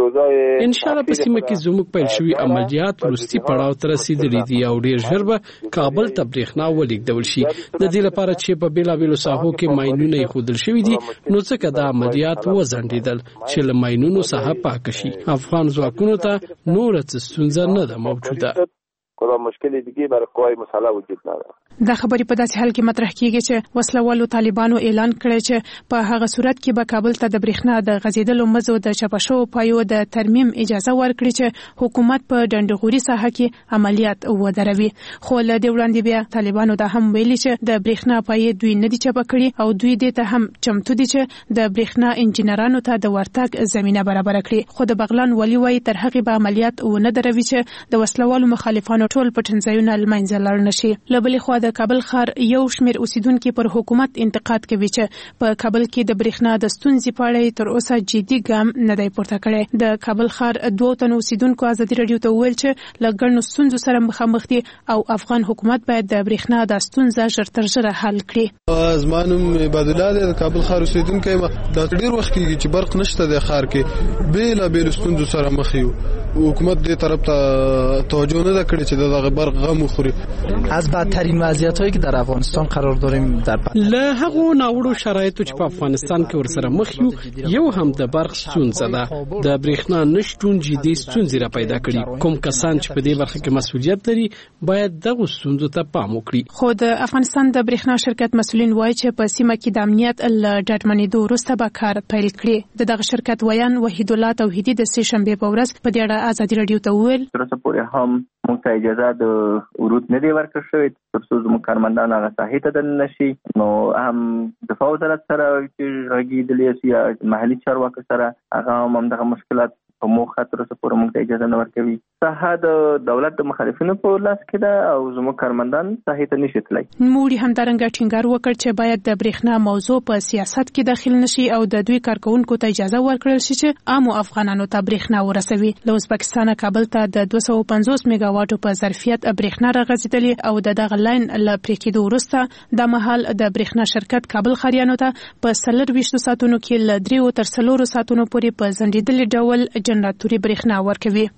ان شاء الله په سیمه کې زموږ پیل شوي عملیات وروستي پړاو ته رسېدلي دي او ډېر ژر به کابل ته برېښنا ولېږدول شي. د دې لپاره چې په بیلابیلو ساحو کې ماینونه ایښودل شوي دي، نو ځکه دا عملیات وځنډېدل چې له ماینونو ساحه پاکه شي. افغان ځواکونو ته نوره څه ستونزه نه ده موجوده. کوم مشکل دیگه برای قوای مسلح وجود نداره. دا خبرې په داسې حال کې مطرح کیږي چې وسلوالو طالبانو اعلان کړی چې په هغه صورت کې به کابل ته د برېښنا د غځېدلو مزو د چپه شوو پایو د ترمیم اجازه ورکړي چې حکومت په ډنډغوري ساحه کې عملیات ودروي. خو له دې وړاندې بیا طالبانو دا هم ویلي چې د برېښنا پایې دوی نه دي چپه کړي او دوی دې ته هم چمتو دي چې د برېښنا انجینرانو ته د ورتګ زمینه برابر کړي. خو د بغلان والي وایي تر هغې به عملیات ونه دروي چې د وسلوالو مخالفانو ټول پټنځایونه له منځه لاړ نشي. له بلې خوا د کابل ښار یو شمېر اوسیدونکي پر حکومت انتقاد کوي چې په کابل کې د برېښنا د ستونزې په اړه تر اوسه جدي ګام نه دی پورته کړی. د کابل ښار 2 تنو اوسیدونکو ازادي راډیو ته وویل چې له ګڼو ستونزو سره مخامخ دي او افغان حکومت باید د برېښنا د ستونزه ژر تر ژره حل کړي. زما نوم عباد الله دی، د کابل ښار اوسیدونکی یم. دا ډېر وخت کېږي چې برق نشته د ښار کې، بیلابیلو ستونزو سره مخ یو. حکومت دې طرف ته توجه نه کړي چې دغه برق غم وخوري. از بدترین وضعیت‌هایی که در افغانستان قرار داریم در له هغو ناوړو شرایطو چې په افغانستان کې ورسره مخ یو هم د برق ستونزه ده. د برېښنا نشتون جدي ستونزې را پیدا کړي. کوم کسان چې په دې برخه کې مسؤلیت لري باید دغه ستونزو ته پام وکړي. خو د افغانستان د برېښنا شرکت مسؤلین وایي چې په سیمه کې د امنیت له ډاډمنېدو وروسته به کار پیل کړي. دغه شرکت ویان وحید الله توحیدي د سې شنبې په ورځ په دې اړه ازادي راډیو ته وویل تر اوسه پورې هم موږ ته اجازه د ورود نه دی ورکړل شوې تر څو زموږ کارمندان هغه ساحې ته دننه شي. نو هم دفاع وزارت سره چې غږېدلې شي یا محلي چارواکو سره هغه هم همدغه مشکلات په موخه تر اوسه پورې موږ ته اجازه نه ورکوي. ساحه د دولت د مخالفینو په لاس کې ده او زموږ کارمندان ساحې ته نشي تللی. نوموړي همدارنګه ټینګار وکړ چې باید د برېښنا موضوع په سیاست کې داخل نشي او د دوی کارکونکو ته اجازه ورکړل شي چې عامو افغانانو ته برېښنا ورسوي. له ازبکستانه کابل ته د 250 میگا واټو په ظرفیت برېښنا راغځېدلې او د دغه لاین له پرې کېدو وروسته د مهال د برېښنا شرکت کابل ښاریانو ته په 24 ساعتونو کې له 3 تر 4 ساعتونو پورې په ځنډېدلي ډول جنراتوري برېښنا ورکوي.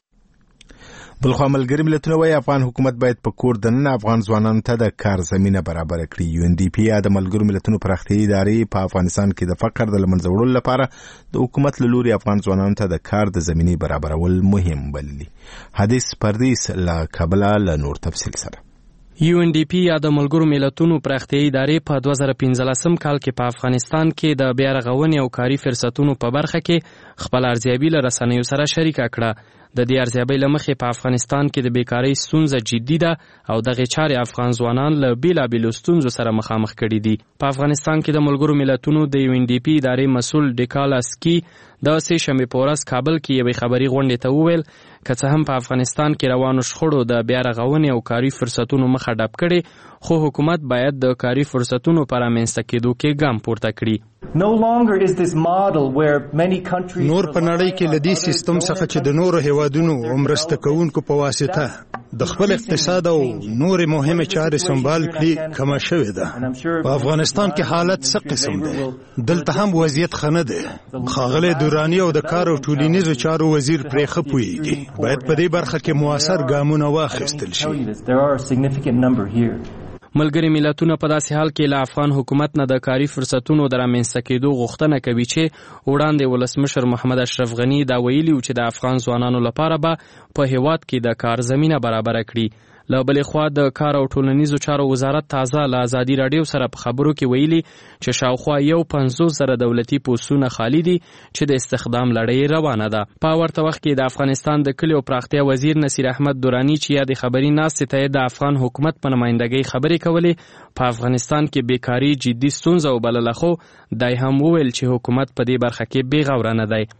بلخوا ملګري ملتونه وايي افغان حکومت باید په کور دننه افغان ځوانانو ته د کار زمینه برابر کړي. UNDP د ملګرو ملتونو پراختیایي ادارې په افغانستان کې د فقر د له منځه وړلو لپاره د حکومت له لوري افغان ځوانانو ته د کار د زمینې برابرول مهم بللي. حدیث پردیس له کابله له نور تفصیل سره. UNDP یا د ملګرو ملتونو پراختیایي ادارې په 2015 کال کې په افغانستان کې د بیا رغونې او کاري فرصتونو په برخه کې خپل ارزیابي له رسنیو سره شریکه کړه. د دې ارزیابۍ له مخې په افغانستان کې د بیکارۍ ستونزه جدي ده او دغه چارې افغان ځوانان له بیلابیلو ستونزو سره مخامخ کړي دي. په افغانستان کې د ملګرو ملتونو د UNDP ادارې مسؤل ډیکالاسکی د سې شنبې په ورځ کابل کې یوې خبري غونډې ته وویل که څه هم په افغانستان کې روانو شخړو د بیا رغونې او کاري فرصتونو مخه ډپ کړي، خو حکومت باید د کاري فرصتونو پر رامنځته کېدو کې ګام پورته کړي. نور په نړۍ کې له دې سیستم څخه چې د نورو هیوادونو او مرسته کوونکو په واسطه د خپل اقتصاد او نور مهمه چارې سمبال کړي کما شوې ده. په افغانستان کې حالت څه قسم دی؟ دلته هم وضعیت ښه نه دی. ښاغلی دراني او د کار او ټولنیزو چارو وزیر پرې ښه پوهېږي. باید په دې برخه کې مؤثر ګامونه واخیستل شي. ملګري ملتونه په داسې حال کې له افغان حکومت نه د کاري فرصتونو د رامنځته کېدو غوښتنه کوي چې وړاندې ولسمشر محمد اشرف غني دا ویلي و چې د افغان ځوانانو لپاره به په هیواد کې د کار زمینه برابر کړي. له بلې خوا د کار او ټولنیزو چارو وزارت تازه له ازادي راډیو سره په خبرو کې ویلي چې شاوخوا 50,000 دولتي پوسټونه خالي دي چې د استخدام لړۍ روانه ده. په ورته وخت کې د افغانستان د کلیو پراختیا وزیر نصیر احمد درانی چې یادې خبري ناستې ته د افغان حکومت په نمائندګۍ خبرې کولې په افغانستان کې بیکاری جدي ستونزه وبلله، خو دای هم وویل چې حکومت په دې برخه کې بې غوره نه دی.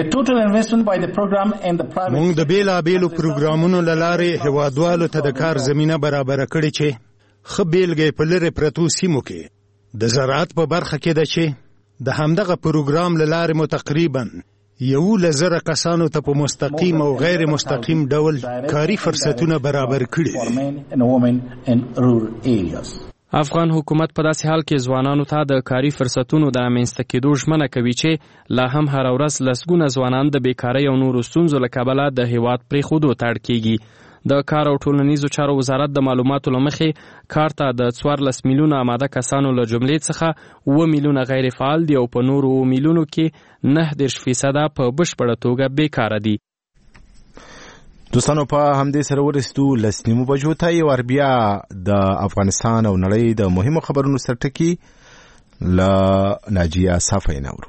موږ د بیلابیلو پروګرامونو له لارې هیوادوالو ته د کار زمینه برابره کړې چې ښه بیلګې په لرې پرتو سیمو کې د زراعت په برخه کې ده چې د همدغه پروګرام له لارې مو تقریباً 11,000 کسانو ته په مستقیم او غیر مستقیم ډول کاري فرصتونه برابر کړي دي. افغان حکومت په داسې حال کې ځوانانو ته د کاري فرصتونو د رامنځته کېدو ژمنه کوي چې لا هم هره ورځ لسګونه ځوانان د بیکارۍ او نورو ستونزو له کبله د هیواد پرېښودو ته اړ کېږي. د کار او ټولنیزو چارو وزارت د معلوماتو له مخې کار ته د 14 میلیونه آماده کسانو له جملې څخه 7 میلیونه غیر فعال دي او په نورو میلیونو کې 9% په بشپړه توګه بیکاره دي. دوستانو په همدې سره ورسېدو لسنیمو بجو ته یو بیا د افغانستان او نړۍ د مهمو خبرونو سرټکی له ناجیه صافی نورو.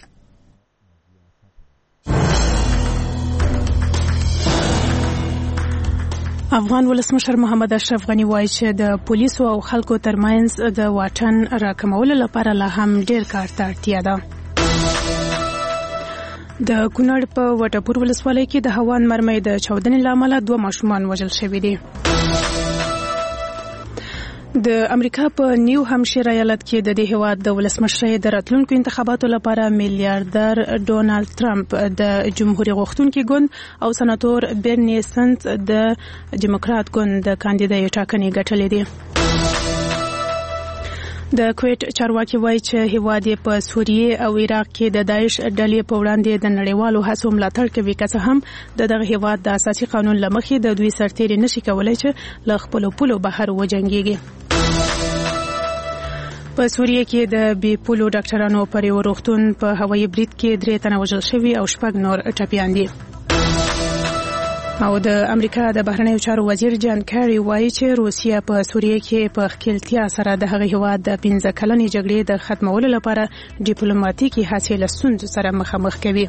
افغان ولسمشر محمد اشرف غنی وایي چې د پولیسو او خلکو ترمنځ د واټن راکمولو لپاره لا هم ډیر کار ته اړتیا ده. د کونړ په وټپور ولسوالۍ کې د هوان مرمۍ د چاودنې له امله 2 ماشومان وژل شوي دي. د امریکا په نیو همشیر ایالت کې د دې هیواد د ولسمشرۍ د راتلونکو انتخاباتو لپاره میلیاردر ډونالد ټرمپ د جمهوریت غوښتونکي ګوند او سناتور برني سنت د ډیموکرات ګوند د کاندیدای ټاکنې ګټلې دي. د کویت چارواکي وایي چې هیواد په سوریه او عراق کې د داعش ډلې په وړاندې د نړیوالو هڅو ملاتړ کوي، که څه هم دغه هیواد د اساسي قانون له مخې د دوی سرتیري نشي کولای چې له خپلو پولو بهر وجنګيږي. په سوریه کې د بي پولو ډاکټرانو پر یو روغتون په هوایي برید کې 3 تنه وژل شوي او 6 نور ټپیان دي. او د امریکا د بهرنیو چارو وزیر جان کاری وایي چې روسیه په سوریه کې په خپلتیا سره د هغه هیواد د 15 کلنې جګړې د ختمولو لپاره ډیپلوماټیکي هڅې له ستونزو سره مخامخ کوي.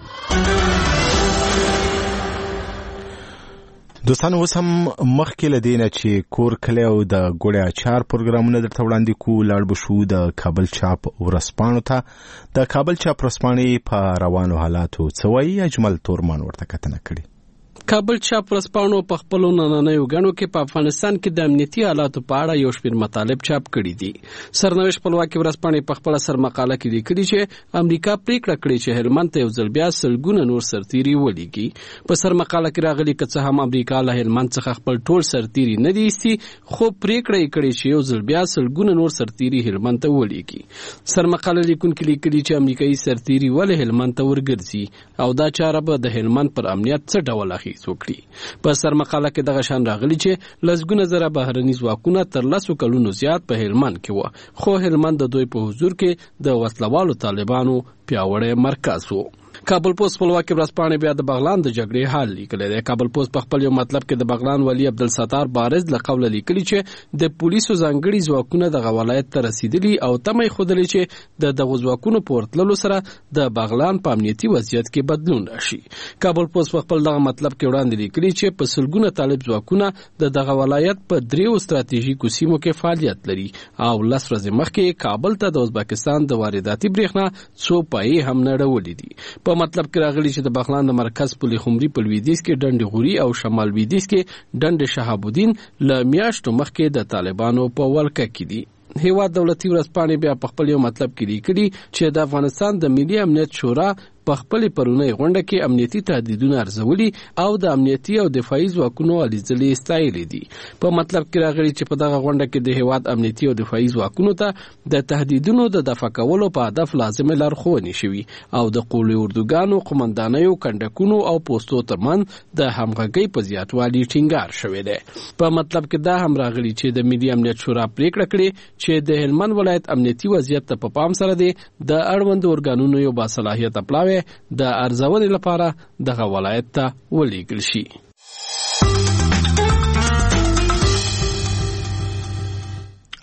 دوستانو اوس هم مخکې له دې نه چې کور کلی او د ګوړې اچار پروګرامونه درته وړاندې کوو، لاړ به شو د کابل چاپ ورځپاڼو ته. د کابل چاپ ورځپاڼې په روانو حالاتو څه وایي؟ اجمل تورمان ورته کتنه کړې. کابل چاپ ورځپاڼو په خپلو نننیو غڼو کې په افغانستان کې د امنیتي حالاتو په اړه یو شمېر مطالب چاپ کړي دي. سرنوشت خپلواکي ورځپاڼې په خپله سرمقاله کې لیکلي چې امریکا پریکړه کړې چې هلمند ته یو ځل بیا سلګونه نور سرتیري ولېږي. په سرمقاله کې راغلي که څه هم امریکا له هلمند څخه خپل ټول سرتیري نه دي ایستي، خو پریکړه یې کړې چې یو ځل بیا سلګونه نور سرتیري هلمند ته ولېږي. سرمقاله لیکونکي لیکلي چې امریکایي سرتیري ولې هلمند ته ورګرځي او دا چاره به د هلمند پر امنیت څه ډول اغېز وکړي. په سرمقاله کې دغه شان راغلي چې لسګونه زره بهرني ځواکونه تر 10 کلونو زیات په هلمند کې و، خو هلمند د دوی په حضور کې د وسلوالو طالبانو پیاوړی مرکز و. کابل پوسټ خپلواکي ورځپاڼې بیا د بغلان د جګړې حال لیکلی دی. کابل پوسټ په خپل یو مطلب کې د بغلان والي عبدالستار بارز له قوله لیکلي چې د پولیسو ځانګړي ځواکونه دغه ولایت ته رسیدلي او تمه یې ښودلې چې د دغو ځواکونو په ورتللو سره د بغلان په امنیتي وضعیت کې بدلون راشي. کابل پوسټ په خپل دغه مطلب کې وړاندې لیکلي چې په سلګونه طالب ځواکونه د دغه ولایت په 3 ستراتیژیکو سیمو کې فعالیت لري او 10 ورځې مخکې کابل ته د ازبکستان د وارداتي برېښنا څو پایې هم نړولې دي. په مطلب کې راغلي چې د بغلان د مرکز پل خمري په لویدیځ کې ډنډ غوري او شمال لویدیځ کې ډنډ شهاب الدین له میاشتو مخکې د طالبانو په ولکه کې دي. هیواد دولتي ورځپاڼې بیا په خپل یو مطلب کې لیکلي چې د افغانستان د ملي امنیت شورا په خپل پرونی غونډه کې امنیتي تهدیدونه ارزولي او د امنیتي او دفاعي ځواکونو الیزلې ستایلې دي. په مطلب کې راغلي چې په دغه غونډه کې د هیواد امنیتي او دفاعي ځواکونو ته د تهدیدونو د دفع کولو په هدف لازمه لارښوونې شوي او د قولي اردوګانو، قومندانیو، کنډکونو او پوستو ترمنځ د همغږۍ په زیاتوالي ټینګار شوی دی. په مطلب کې دا هم راغلي چې د ملي امنیت شورا پریکړه کړې چې د هلمند ولایت امنیتي وضعیت ته په پام سره دی د اړوند ارګانونو یو باصلاحیت اپلاوي د ارزونې لپاره دغه ولایت ته ولېږل شي.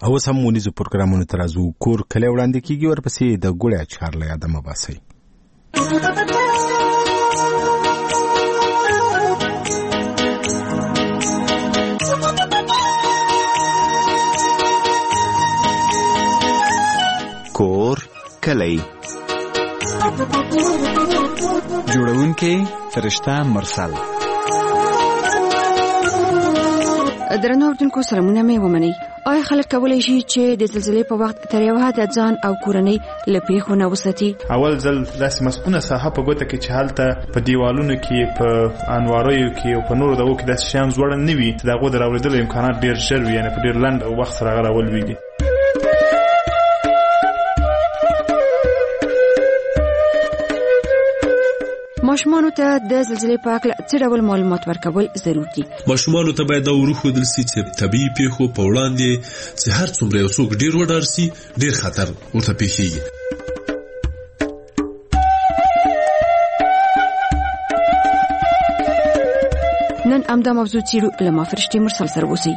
او سم مونیزو پروګرامونو ترازو کور کله وړاندې کیږي ورپسې د ګوړې اچار له یاده مباسي. کور کلی جوړونکي فرشته مرسل. درنو اردوونکو سلامونه مې ومنئ. آیا خلک کولی شي چې د زلزلې په وخت تر یو حده ځان او کورنۍ له پیښو نه وساتي؟ اول ځل داسې مسکونه ساحه په ګوته کې چې هلته په دیوالونو کې په انواریو کې او په نورو دغو کې داسې شیان ځوړند نه وي چې د هغو د راوړېدلو امکانات ډېر ژر وي، یعنې په ډېر لنډ وخت سره هغه راولویږي. ماشومانو ته د زلزلې په اړه څه ډول معلومات ورکول ضرور دي؟ ماشومانو ته باید دا وروښودل سي چې طبیعي پیښو په وړاندې چې هر څومره یو څوک ډېر وډار سي ډېر خطر ورته پیښیږي. نن همدا موضوع څېړو. له ما فرشتې مرسل سره اوسئ.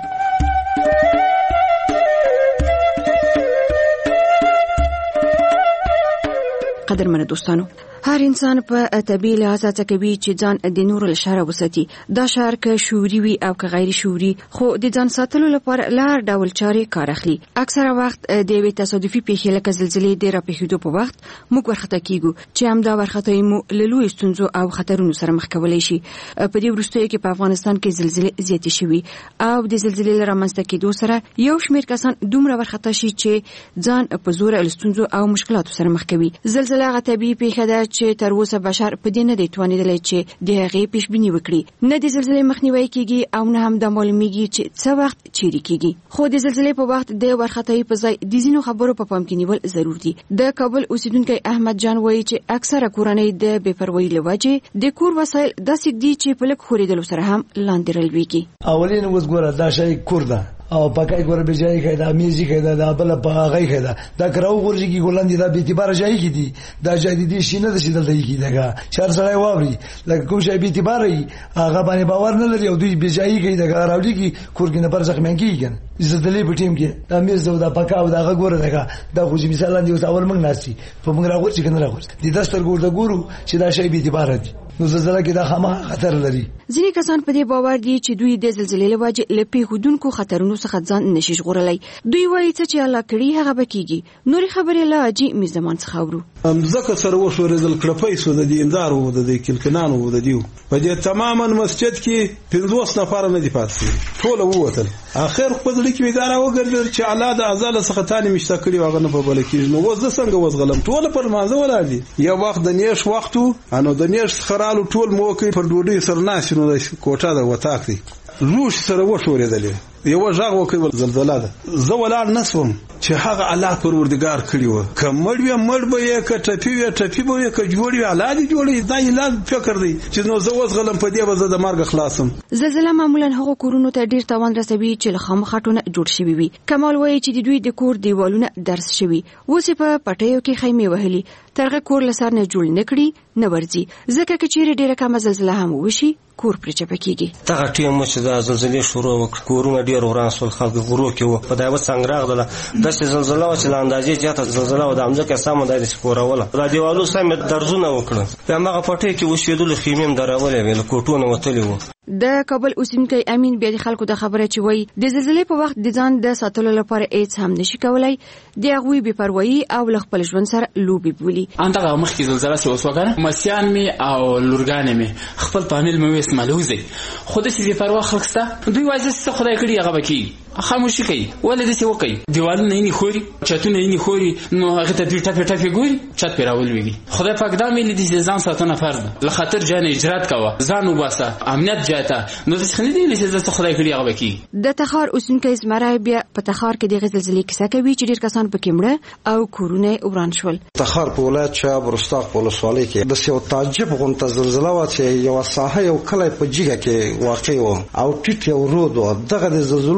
قدرمنو دوستانو، هر انسان په طبیعي لحاظ هڅه کوي چې ځان د نورو له شره وساتي. دا شر که شعوري وي او که غیر شعوري، خو د ځان ساتلو لپاره لار ډول چارې کار اخلي. اکثره وخت د یوې تصادفي پیښې لکه زلزلې د راپېښېدو په وخت موږ ورخطا کیږو چې همدا ورخطایي مو له لویو ستونزو او خطرونو سره مخ کولی شي. په دې وروستیو کې په افغانستان کې زلزلې زیاتې شوي او د زلزلې له رامنځته کېدو سره یو شمېر کسان دومره ورخطا شي چې ځان په زوره له ستونزو او مشکلاتو سره مخ کوي. زلزله هغه طبیعي پیښه ده چې تر اوسه بشر په دې نه دی توانېدلی چې د هغې پیشبیني وکړي. نه د زلزلې مخنیوی کیږي او نه هم دا معلومیږي چې څه وخت چیرې کیږي. خو د زلزلې په وخت د ورخطایي په ځای د ځینو خبرو په پام کې نیول ضرور دي. د کابل اوسیدونکی احمد جان وایي چې اکثره کورنۍ د بې پروایي له وجې د کور وسایل داسې دي چې په لږ ښورېدلو سره هم لاندې رالویږي. اولین اوس ګوره دا شی کور ده او پکای ګور به ځای کې دا میزي کې دا بل په هغه کې دا کراو ورځي کې ګولندې دا به اعتبار ځای کې دي دا ځای دي شي نه د شیدل دی کې دا چار سره ووري لکه کوم شی به اعتبار ای هغه باندې باور نه لري او دوی به ځای کې دا راوړي کې کورګ نه پر ځخمن کېږي زدلې په ټیم کې دا میز دا پکاو دا ګور دا خو چې مثال دی اوس اول موږ ناسي په موږ راغورځي کنه راغورځي د دستر ګور دا ګورو چې دا شی به اعتبار دي. نو زلزلہ کې دا خامہ خطر لري. ځینې کسان په دې باور دي چې دوی د زلزلې له وجې له پیښودونکو خطرونو څخه ځان نشي ژغورلی. دوی وایي چې الله کړي هغه به کیږي. نورې خبرې له حاجي میزمان څخه اورو. ځکه سره وشورېدل کړپۍ سو د دې اندار وو د دې کلکنانو وو د دیو په دې تماما مسجد کې 50 نفر نه دي پاتې ټول ووتل. اخر خپل لیک ویګاره وګرځول چې الله د ازاله څخه تاني مشته کړی واغ نه په بل کې. نو وځ څنګه وځغلم ټول پر مازه ولاړ دي. یو وخت د نیش وختو انو د نیش خرالو ټول موکې پر ډوډۍ سر ناشنو د کوټه د وتاک دي روش سره وشورېدل. یو ژغ وکړ زلزلہ ده زه ولاړ نسوم چې هغه الله پروردگار کړی و کمړ وی مړ به یې کټپی وی ټپی به یې کجوړی الله دې جوړی دا علاج فکر دی چې نو زه اوس غلم په دې وزه د مرګ خلاصم. زلزلہ معمولا هغه کورونو ته ډیر تاوان رسوي چې له خامخاټونه جوړ شوی وي. کمال وایي چې د دوی د کور دیوالونه درس شوي اوس په پټیو کې خیمه وهلي ترغه کور لسر نه جوړ نکړي نه ورځي ځکه چې چیرې ډیره کم زلزلہ هم وشي کور پر چپکیږي. دغه ټیم چې د زلزلې شروع وکړ کورونه ډیر وران سول خلک غرو کې و په دایو څنګه راغله د زلزلہ چې لاندازې جاته زلزلہ و د امځکه سم د سپوروله را دیوالو سم درزونه وکړه په هغه پټي کې وشیدل خیمیم درولې ویل کوټونه وتلی وو. د کابل اوسیدونکی امین بیا د خلکو د خبره چې وای د زلزلې په وخت د ځان د ساتلو لپاره هیڅ هم نشي کولای د هغوی بې پروایي او له خپل ژوند سره لوبي بولي. انده مخکې زلزلہ چې وسوګره مسیان می او لورګان می خپل پانل مې وس ملوزي خود سي بې پروا خلک ستا دوی وایي چې خدای کړی هغه بکی خاموشي کوي ولې دې وکي دیوالونه یې خوري چتونه یې خوري نو هغه ته دوی ټپه ټپه ګوري چت پیراول ویږي. خدای پاک دا مې دې ځان ساتنه فرض ده له خاطر جان اجرات کوه ځان وباسه امنیت جاته نو څه خني دي چې خدای کړی هغه بکی. د تخار اوسنکې زمرای بیا په تخار کې د زلزلې کیسه کوي چې ډیر کسان پکې مړه او کورونه وران شول. تخار په ولایت شاب رستاق په ولسوالۍ کې د سیو تعجب غونډه زلزلہ و چې یو ساحه یو کلی په جګه کې واقع و او ټیټ یو رود و. دغه د زلزلو په حالت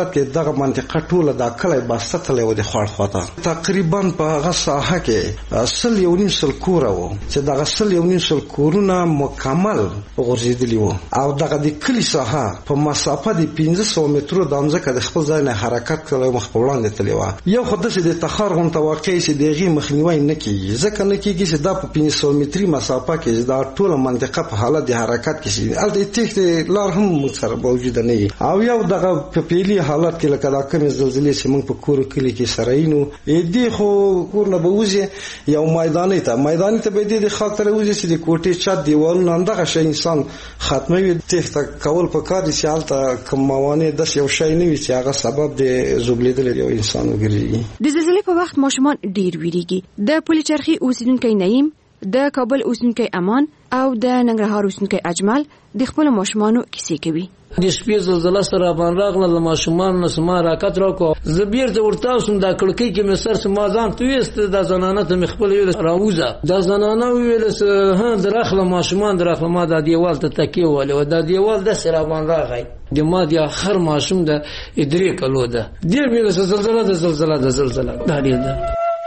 حالت کې دغه منطقه ټوله د کلی باسته تللی و د خوړ خواته تقریبا په هغه ساحه کې 1.5 کور و چې دغه 1.5 کورونه مکمل غورځېدلي وو او دغه د کلی ساحه په مسافه د 1500 مترو د ځمکه د خپل ځای نه حرکت کړی مخ په وړاندې تللی و یو خو داسې د تخار غونډه واقع چې د هغې مخنیوی نه کېږي ځکه نه کېږي چې دا په 500 متري مسافه کې دا ټوله منطقه په حالت د حرکت کې شي هلته د تېښتې لار هم سره موجوده نه وي او یو دغه په پیلي حالت کې لکه دا کومې زلزلې چې موږ په کور کلي کې سره یو دې خو کور نه به وځي یو میداني ته به دې د خاک ته راوځي چې د کوټې چت دیوالونه همدغه شی انسان ختموي تېښته کول پکار دي چې هلته کوم موانع داسې یو شی نه وي چې هغه سبب د ژوبلېدلو یو انسان وګرځي د زلزلې په وخت ماشومان ډیر ویریږي د پلچرخي اوسیدونکو نعیم د کابل اوسیدونکو امان او د ننګرهار اوسیدونکو اجمل د خپل ماشومانو کیسې کوي د شپې زلزله سره باندې راغله د ماشومان سما راکټ راکو زبیر ته ورته سم د کړکۍ کې مې سر سما ځان تويست د زنانه ته مخبل ویل راوزه د زنانه ویل ها درخله ماشومان درخله ما د دیوال ته تکي ول او د دیوال د سره باندې راغی د ما د اخر ماشوم د ادري کلو ده ډیر مې زلزله دا ډیر ده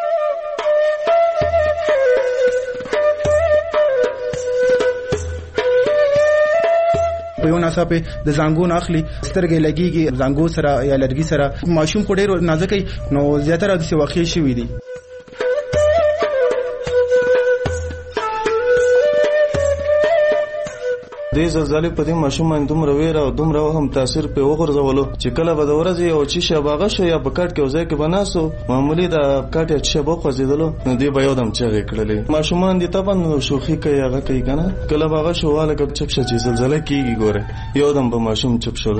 په یو ناڅاپه د زنګون اخلي سترګې لګيږي زنګو سره یا لرګي سره ماشوم په ډېر نازکې نو زیاتره د واقعي شوی دي د زلزلې په دې ماشوم باندې دومره ویره او دومره هم تاثیر په وغورځولو چې کله به د ورځې او چې شباغه شو یا په کټ کې وځي کې بناسو معمولی د کټ یا شباغه خوځیدلو نو دی به یو دم چغې کړلې ماشومان دي طبعا شوخي کوي هغه کوي کنه کله باغه شواله کب چپ شي زلزلې کیږي ګوره یو دم به ماشوم چپ شول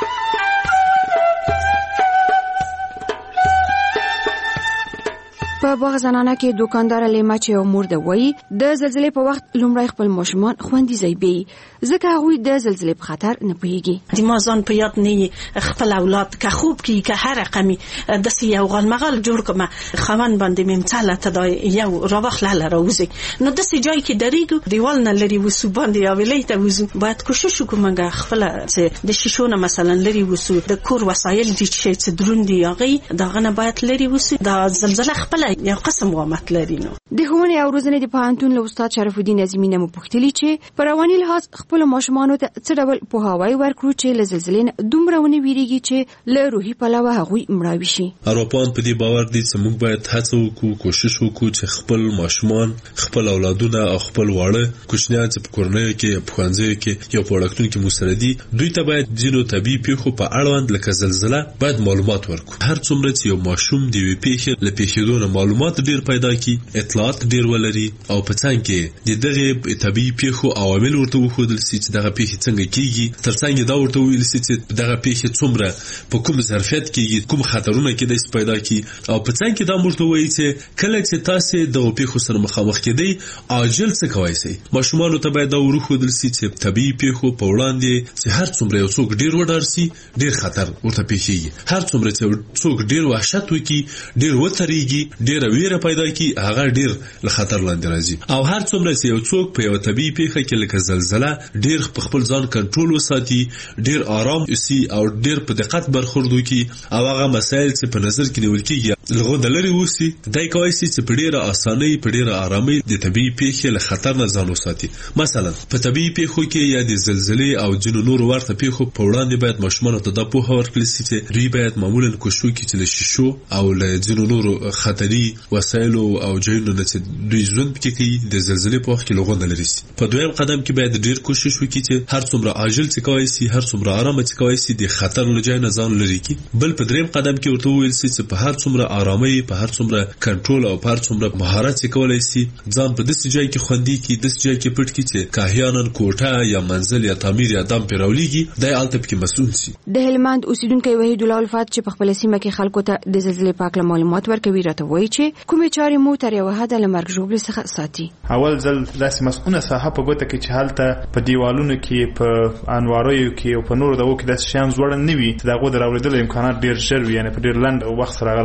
په باغ زنانه کې دکاندار لیما چې امور د وای د زلزلې په وخت لومړی خپل ماشومان خوندي ځای بي ځکه هغوی د زلزلې په خطر نه پوهیږي د مازان په یاد نه خپل اولاد که خوب کی که هر رقمي د سی یو غلمغل جوړ کما خوان باندې ممثله ته یو راوخله راوځي نو د سی جای کې دریګو دیوال نه لري وسو باندې یا ویلې ته وزو باید کوشش وکړو خپل د شیشونه مثلا لري وسو د کور وسایل دي چې دروندي یاغي دغه نه باید لري وسو د زلزلې خپل یو قسم وامت لري نو د ښوونې او روزنې د پوهنتون له استاد شرف الدین عظیمی نه مپوښتلي چې په رواني لحاظ خپل ماشومانو ته څه ډول پوهاوی ورکړو چې له زلزلې نه دومره ونه ویریږي چې له روحي پلوه هغوی مړاوي شي. اروپایان په دې باور دي چې موږ باید هڅه وکړو کوشش وکړو چې خپل ماشومان خپل اولادونه او خپل واړه کوچنیان چې په کورنۍ کې په ښوونځیو کې یو په وړکتون کې مسره دي دوی ته باید ځینو طبیعي پیښو په اړوند لکه زلزله باید معلومات ورکړو. هر څومره چې یو ماشوم د یوې پیښې له پیښېدو نه معلومات ډیر پیدا کی اطلاعات ډیر ولري او په څنګه کې د دغه طبيعي پیښو عوامل ورته وښودل شي چې دغه پیښه څنګه کیږي ترڅنګ دا ورته ویل شي چې دغه پیښه څومره په کوم ظرفیت کې کوم خطرونه کې د پیدا کی او په څنګه کې دا مرته وایي چې کله چې تاسو د پیښو سره مخامخ کېدئ عاجل څه کوي سي ماشومان ته باید دا وښودل شي چې طبيعي پیښو په وړاندې چې هر څومره یو څوک ډیر وډار شي ډیر خطر ورته پیښیږي هر څومره چې څوک ډیر وحشت وکي ډیر وتریږي ډیر ویره پیدا کی هغه ډیر له خطر لاندې راځي او هر څومره چې یو څوک په یو طبيعي پیښه کې لکه زلزله ډیر په خپل ځان کنټرول وساتي ډیر آرام شي او ډیر په دقت برخورد وکي او هغه مسایل چې په نظر کې نیول کېږي لغو د لري وسی دای کوي چې په ډیره اسانۍ په ډیره آرامۍ د طبيعي پیښې له خطر نه ځان وساتي. مثلا په طبيعي پیښو کې یا د زلزلې او جنو نور ورته پیښو په وړاندې باید ماشومان ته د پوهه ورکړل شي چې دوی باید معمولا کوشش وکړي چې له شیشو او له جنو نور خطري وسایل او جایونو نه چې دوی ژوند پکې کوي د زلزلې په وخت کې لغون لري. په دویم قدم کې باید ډیر کوشش وکړي چې هر څومره عاجل څه کوي سي هر څومره آرام څه کوي سي د خطر له ځای نه ځان لري کی بل په دریم قدم کې ورته ویل سي چې په هر څومره آرامي په هر څومره کنټرول او په هر څومره مهارت څه کولای سي ځان په داسې ځای کې خوندي کی داسې ځای کې پټ کی چې کاهیانن کوټه یا منزل یا تعمیر یا دم پیراولېږي د الته کې مسؤل سي. د هلمند اوسیدونکو وحید الله الفات چې په خپل سیمه کې خلکو ته د زلزلې په اړه معلومات ورکوي راته وایي چې کومې چارې مو تر یو حد له مرګ ژوبلې څخه ساتي. اول ځل داسې مسؤونه ساحه په ګوته کې چې هلته په دیوالونو کې په انواریو کې او په نورو دغو کې داسې شیان زوړ نه وي چې د هغو د راوړېدلو امکانات ډېر ژر وي یعنې په ډېر لنډ وخت سره هغه راولویږي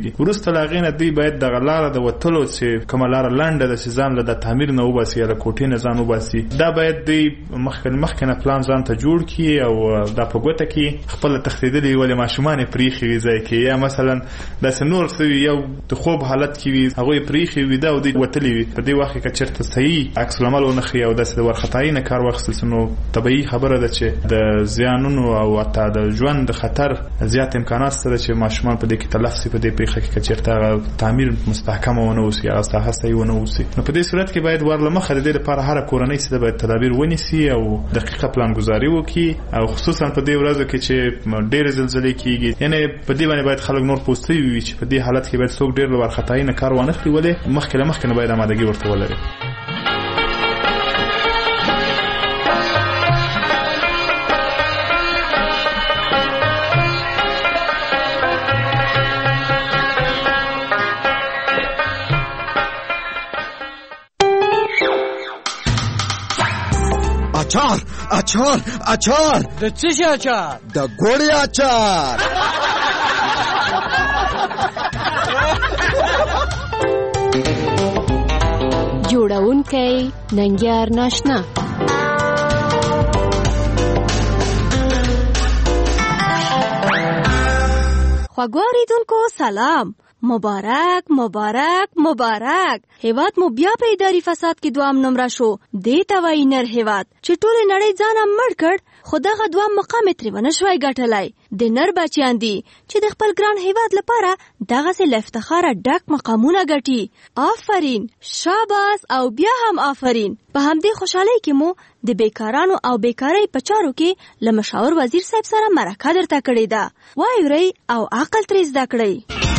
دي. وروسته لاغې نه دوی باید دغه لاره د وتلو چې کومه لاره لنډه د ځان له د تعمیر نه وباسي یا د کوټې نه ځان وباسي، دا باید دوی مخکې نه پلان ځان ته جوړ کړي او دا په ګوته کې خپل تختیدلي ولې ماشومان پریخي وي ځای کې، یا مثلا داسې نور څه وي یو د خوب حالت کې وي هغوی پریخي وي دا او دوی وتلي وي. په دې وخت کې که چېرته صحیح عکس العمل ونه ښیي او داسې د وارخطایي نه کار واخیستل سي نو طبیعي خبره ده چې د زیانونو او حتی د ژوند د خطر زیات امکانات شته چې ماشومان په دې کې تلف شي په دې پیښه کې که چېرته تعمیر مستحکم ونه اوسي یا ساحه صحیح ونه اوسي. نو په دې صورت کې باید ور له مخه د دې لپاره هره کورنۍ چې باید تدابیر ونیسي او دقیقه پلانګذاري وکړي او خصوصا په دې ورځو کې چې ډېرې زلزلې کېږي، یعنې په دې باندې باید خلک نور پوستوي وي چې په دې حالت کې باید څوک ډېر له وارخطایي نه کار وانخلي، ولې مخکې له مخکې نه باید آمادګي ورته ولري. اچار د څه شي اچار؟ د ګوړې اچار. جوړونکی ننګیار ناشنا. خواږه اوریدونکو سلام، مبارک مبارک مبارک. هیواد مو بیا په اداري فساد کې دوام نمره شو. دې ته وایي نر هیواد چې ټول نړۍ ځان مړ کړ خو دغه دوام مقام ترې ونه شوی ګټلی. د نر بچیان دي چې د خپل ګران هیواد لپاره دغسې له افتخاره ډک مقامونه ګټي. آفرین، شاباس او بیا هم آفرین. په همدې خوشحالۍ کې مو د بیکارانو او بیکارۍ په چارو کې له مشاور وزیر صاحب سره مرکه درته کړې ده. وایورئ او عقل ترې زده کړئ.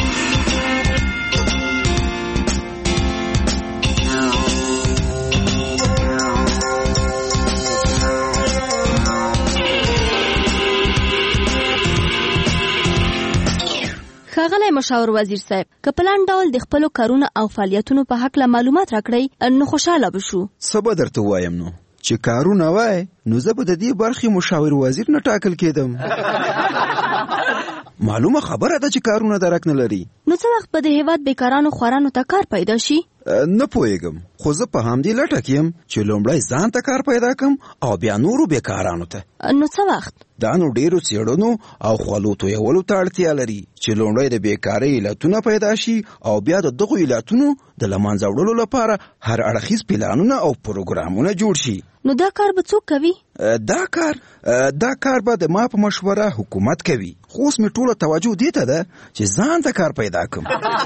ښاغلی مشاور وزیر صاحب، که په لاندې ډول د خپلو کارونو او فعالیتونو په هکله معلومات راکړئ نو خوشحاله به شو. څه به درته ووایم نو چې کارونه وای نو زه به د دې برخې مشاور وزیر نه ټاکل کېدم. معلومه خبره ده چې کارونه درک نه لري. نو څه وخت به د هیواد بیکارانو خوارانو ته کار پیدا شي؟ نه پوهېږم، خو زه په همدې لټه کې یم چې لومړی ځان ته کار پیدا کړم او بیا نورو بیکارانو ته. نو څه وخت؟ دا نو ډېرو څېړنو او خولو تویولو ته اړتیا لري چې لومړی د بیکارۍ علتونه پیدا شي او بیا د دغو علتونو د له منځه وړلو لپاره هر اړخیز پلانونه او پروګرامونه جوړ شي. نو دا کار به څوک کوي؟ دا کار به د ما په مشوره حکومت کوي. خو اوس مې ټوله توجه دې ته ده چې ځان ته کار پیدا کړم.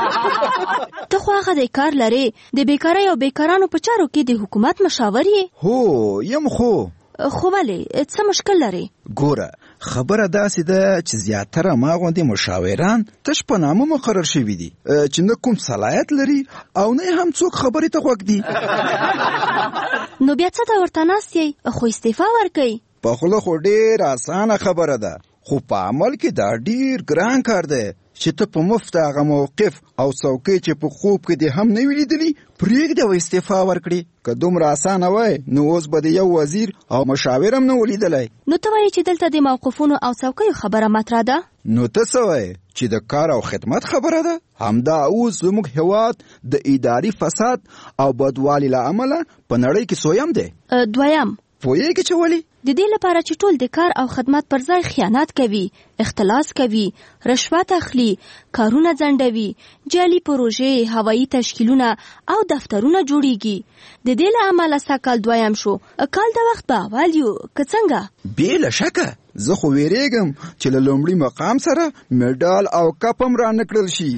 ته خو هغه د کار لرې، د بیکارۍ او بیکارانو په چارو کې د حکومت مشاور یې؟ هو یم. خو ولې څه مشکل لري؟ ګوره، خبره داسې ده چې زیاتره ما غوندې مشاوران تش په نامه مقرر شوي دي چې نه کوم صلاحیت لري او نه هم څوک خبرې ته غوږ دي. نو بیا څه ته ورته ناست یې؟ خو استعفا ورکوي. په خوله خو ډېر اسانه خبره ده، خو په عمل کې دا ډېر ګران کار دی چې ته په مفت هغه موقف او څوکۍ چې په خوب کې دې هم نه وي لیدلي پرېږده او استعفا ورکړي. که دومره اسانه وای نو اوس به د یو وزیر او مشاور هم نه ولیدلی. نو ته وایې چې دلته د موقفونو او څوکیو خبره مطرح ده؟ نو ته څه وایې چې د کار او خدمت خبره ده؟ همدا اوس زموږ هیواد د اداري فساد او بدوالي له امله په نړۍ کې سویم دی. دویم، پوهېږې چې ولې؟ د دې لپاره چې ټول د کار او خدمت پر ځای خیانت کوي، اختلاس کوي، رشوت اخلي، کارونه ځنډوي، جعلي پروژې، هوایي تشکیلونه او دفترونه جوړیږي. د دې له امله سږکال دویم شو. کال د وخت به اول یو که څنګه؟ بېله شکه زه خو ویریږم چې له لومړي مقام سره میډال او کپ هم رانه کړل شي.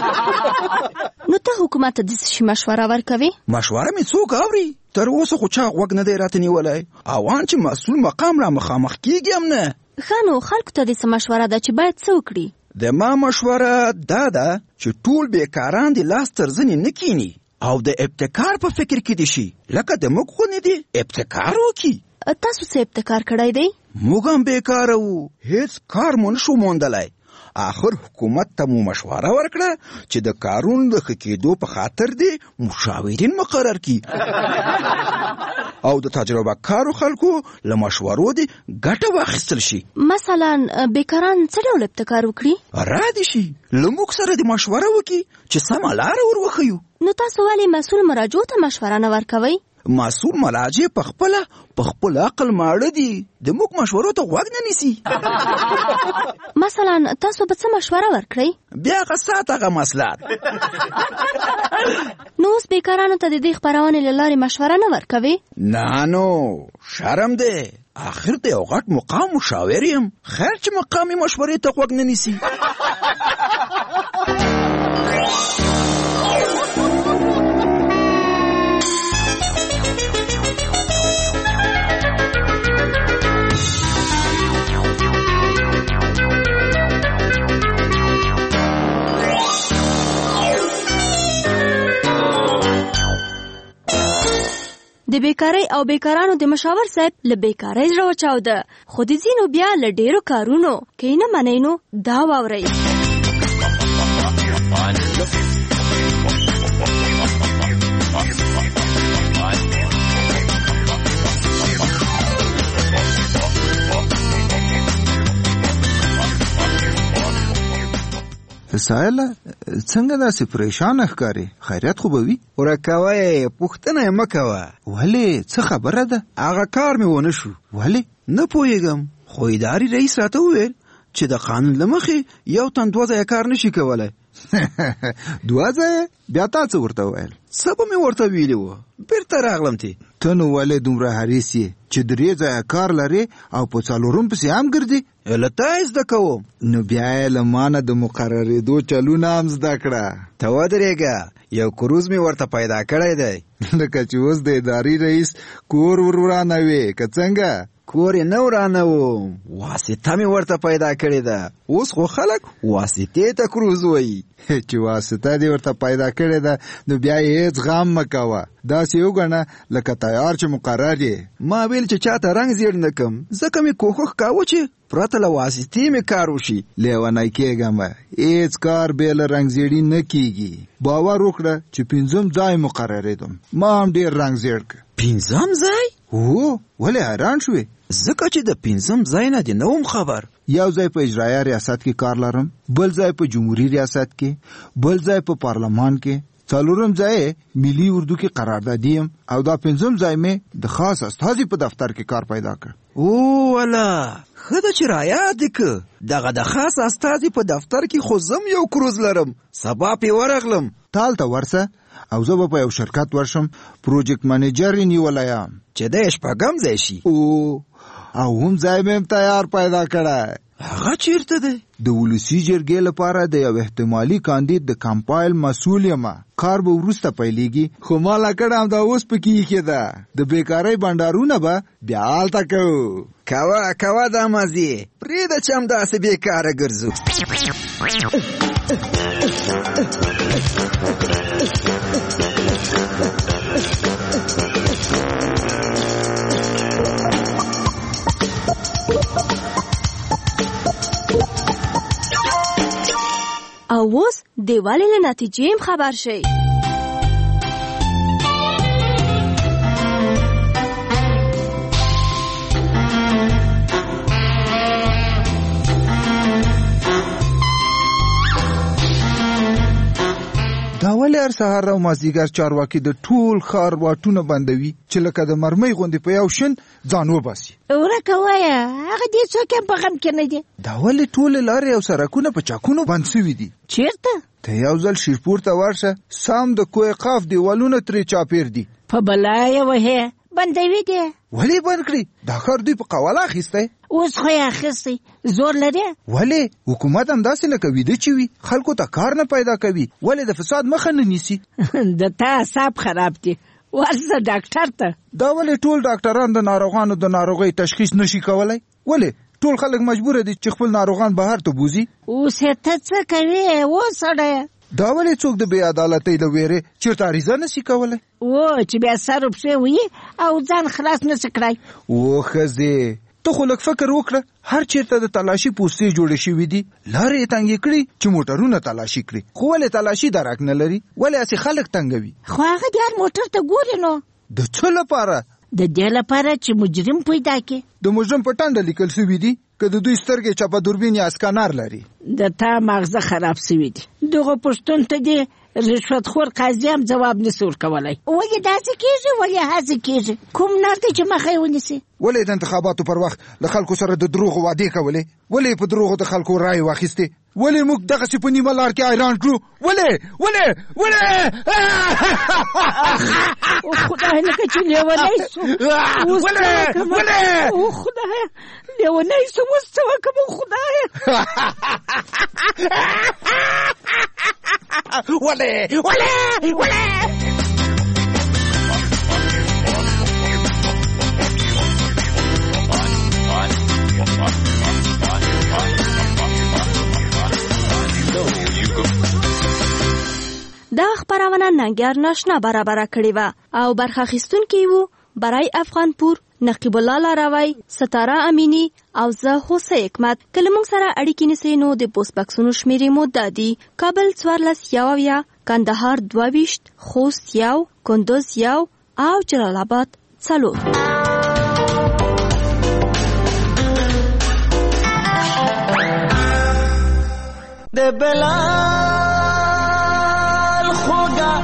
نو ته حکومت ته د څه شي مشوره ورکوې؟ مشوره مې څوک اوري؟ تر اوسه خو چا غوږ نه دی راته نیولی او ان چې مسؤل مقام را مخامخ کېږي هم نه. ښه، نو خلکو ته د څه مشوره ده چې باید څه وکړي؟ د ما مشوره دا ده چې ټول بیکاران د لاس تر زنې نه کیني او د ابتکار په فکر کې دي شي، لکه د موږ خو نه دي ابتکار وکړي. تاسو څه ابتکار کړی دی؟ موږ هم بیکاره وو، هیڅ کار مو نشو موندلی. آخر حکومت ته مو مشوره ورکړه چې د کارونو د ښه کېدو په خاطر دې مشاورین مقرر کړي. او د تجربه کارو خلکو له مشورو دې ګټه واخیستل شي. مثلا بیکاران څه ډول ابتکار وکړي؟ را دي شي له موږ سره د مشوره وکړي چې سمه لاره ور وښیو. نو تاسو ولې مسؤل مراجعو ته مشوره نه ورکوئ؟ مسؤل مراجع په خپل عقل ماړه دي، د موږ مشورو ته غوږ نه نیسي. مثلا تاسو به څه مشوره ورکړئ؟ بیا هغه ساعت هغه مسلات. نو اوس بیکارانو ته د دې خپرونې له لارې مشوره نه ورکوي؟ نه نو شرم دی، آخر د یو غټ مقام مشاور یم، خیر چې مقامي مشورې ته غوږ نه نیسي. د بیکاری او بیکارانو د مشاور صاحب له بیکاری زړه وچاوده، خو د ځینو بیا له ډیرو کارونو کې نه منئ نو دا واورئ. سایله څنګه داسې پریشان ښکارې؟ خیریت خو به وي؟ ورکوی پوښتنه یې مه کوه. ولې څه خبره ده؟ هغه کار مې ونه شو. ولې؟ نه پوهېږم، خو اداري رئیس راته وویل چې د قانون له مخې یو تن 2 ځایه کار نشي کولی. 2 ځایه؟ بیا تا څه ورته وویل؟ څه به مې ورته ویلي وه، بیرته راغلم. ته نو ولې دومره حریص یې چې 3 ځایه کار لرې او په 4 پسې هم ګرځې؟ له تا یې زده کوم. نو بیا یې له ما نه د مقررېدو چلونه هم زده کړه. ته ودرېږه، یو کروز مې ورته پیدا کړی دی. لکه چې اوس د اداري رئیس کور ورانوي که څنګه؟ کور یې نه ورانوم، واسطه مې ورته پیدا کړې ده. اوس خو خلک واسطې ته کروز وایي. چې واسطه دې ورته پیدا کړې ده نو بیا یې هېڅ غم مه کوه، داسې وګڼه لکه تیار چې مقرر یې. ما ویل چې چاته رنګ زیړ نه کم، ځکه مې کوښښ کاوه چې پرته له واسطې مې کار وشي. لیونی کېږم، هېڅ کار بې له رنګ زیړي نه کېږي. باور وکړه چې 5م ځای مقررېدم، ما هم ډېر رنګ زیړ کړ. 5م ځای؟ هو، ولې حیران شوې؟ ځکه چې د 5م ځای نه دې نه وم خبر. یو ځای په اجرایه ریاست کې کار لرم، بل ځای په جمهوری ریاست کې، بل ځای په پارلمان کې، 4م ځای ملي اردو کې قراردادي یم، او دا 5م ځای مې د خاص استازي په دفتر کې کار پیدا کړ. او والا ښه ده چې رایاد دې که. دغه د خاص استازي په دفتر کې خو زم یو کروز لرم، سبا پې ورغلم. تال ته ورسه او زه به په یو شرکت ورشم، پروجیکټ منیجر یې نیولی یم چې دی 6م ځای شي. او هم ځای مې هم تیار پیدا کړی. هغه چیرته دی؟ د ولسي جرګې لپاره د یو احتمالي کاندید د کمپایل مسؤل یم. کار به وروسته پیلېږي، خو ما لا کړه همدا اوس پکې ایښې ده. د بیکارۍ بنډارونه به بیا هلته کوو. کوه دا مازې، پرېږده چې همداسې بیکاره ګرځو. او اوس دیوالې له نتیجې هم خبر شئ. دا ولې هر سهار او مازدیګر چارواکي د ټول ښار واټونه بندوي چې لکه د مرمۍ غوندې په یو شن ځان وباسي؟ ورکه وایه، هغه دې څوک هم په غم کې نه دي. دا ولې ټولې لارې او سړکونه په چاکونو بند سوي دي؟ چیرته؟ ته یو ځل شیرپور ته ورشه، سام د کوه قاف دیوالونه ترې چاپېر دي. په بلا یې وهې بندوي دي. ولې بند کړي؟ دا ښار دوی په قواله اخیستی. اوس خو یې اخیستی، زور لري. ولې حکومت همداسې لکه ویده چې وي خلکو ته کار نه پیدا کوي؟ ولې د فساد مخه نه نیسي؟ د تا اعصاب خراب دي، ورځه ډاکټر ته. دا ولې ټول ډاکټران د ناروغانو د ناروغۍ تشخیص نشي کولی؟ ولې ټول خلک مجبور دي چې خپل ناروغان بهر ته بوزي؟ اوس ته څه کوې وسړیه؟ دا ولې څوک د بې عدالتۍ له ویرې چېرته عریضه نشي کولی؟ چې بیا سر و پښې وي او ځان خلاص نشي کړی. ښځې ته خو لږ فکر وکړه، هر چېرته د تلاشي پوستې جوړې شوي دي، لارې یې تنګې کړي چې موټرونه تلاشي کړي. خو ولې تلاشي درک نه لري؟ ولې هسې خلک تنګوي؟ خو هغه د هر موټر ته ګوري. نو د څه لپاره؟ د دې لپاره چې مجرم پیدا کړي. د مجرم په ټنډه لیکل شوي دي که د دوی سترګې چپه دوربین یا اسکانر لري. د تا مغزه خراب شوي دي. دغه پښتون ته دی رشوت خور قاضي هم ځواب نشي ورکولی. ولې داسې کېږي؟ ولې هسې کېږي؟ کوم نر دی چې مخه یې ونیسي؟ ولې د انتخاباتو پر وخت له خلکو سره د دروغو وعدې کولې؟ ولې په دروغو د خلکو رایې واخیستې؟ ولې موږ دغسې په نیمه لار کې حیران کړو؟ ولې خدای لکه چې لیونی شو. ولې خدای لیونی شو، اوس څه وکړم خدایه؟ ولې دا خبرونه ننګر ناشنا برابر کړې و او برخه اخیستونکي وو برای افغانپور، نقیب الله لاروی، ستاره امینی او زه هوسه حکمت. کله موږ سره اړیکې نیسئ نو د پوسټ بکسونو شمیرې مو دا دي: کابل 14 کندهار 22 خوست 1 کندوز 1 او جلال آباد 4. د بلال خوږه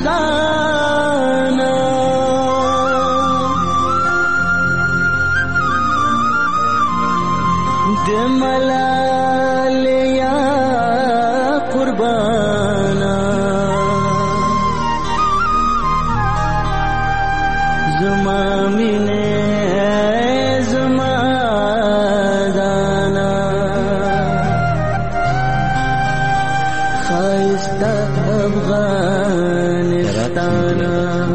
اذان د ملال یا قربانا زما مینه زما دانا خایسته افغانستانا.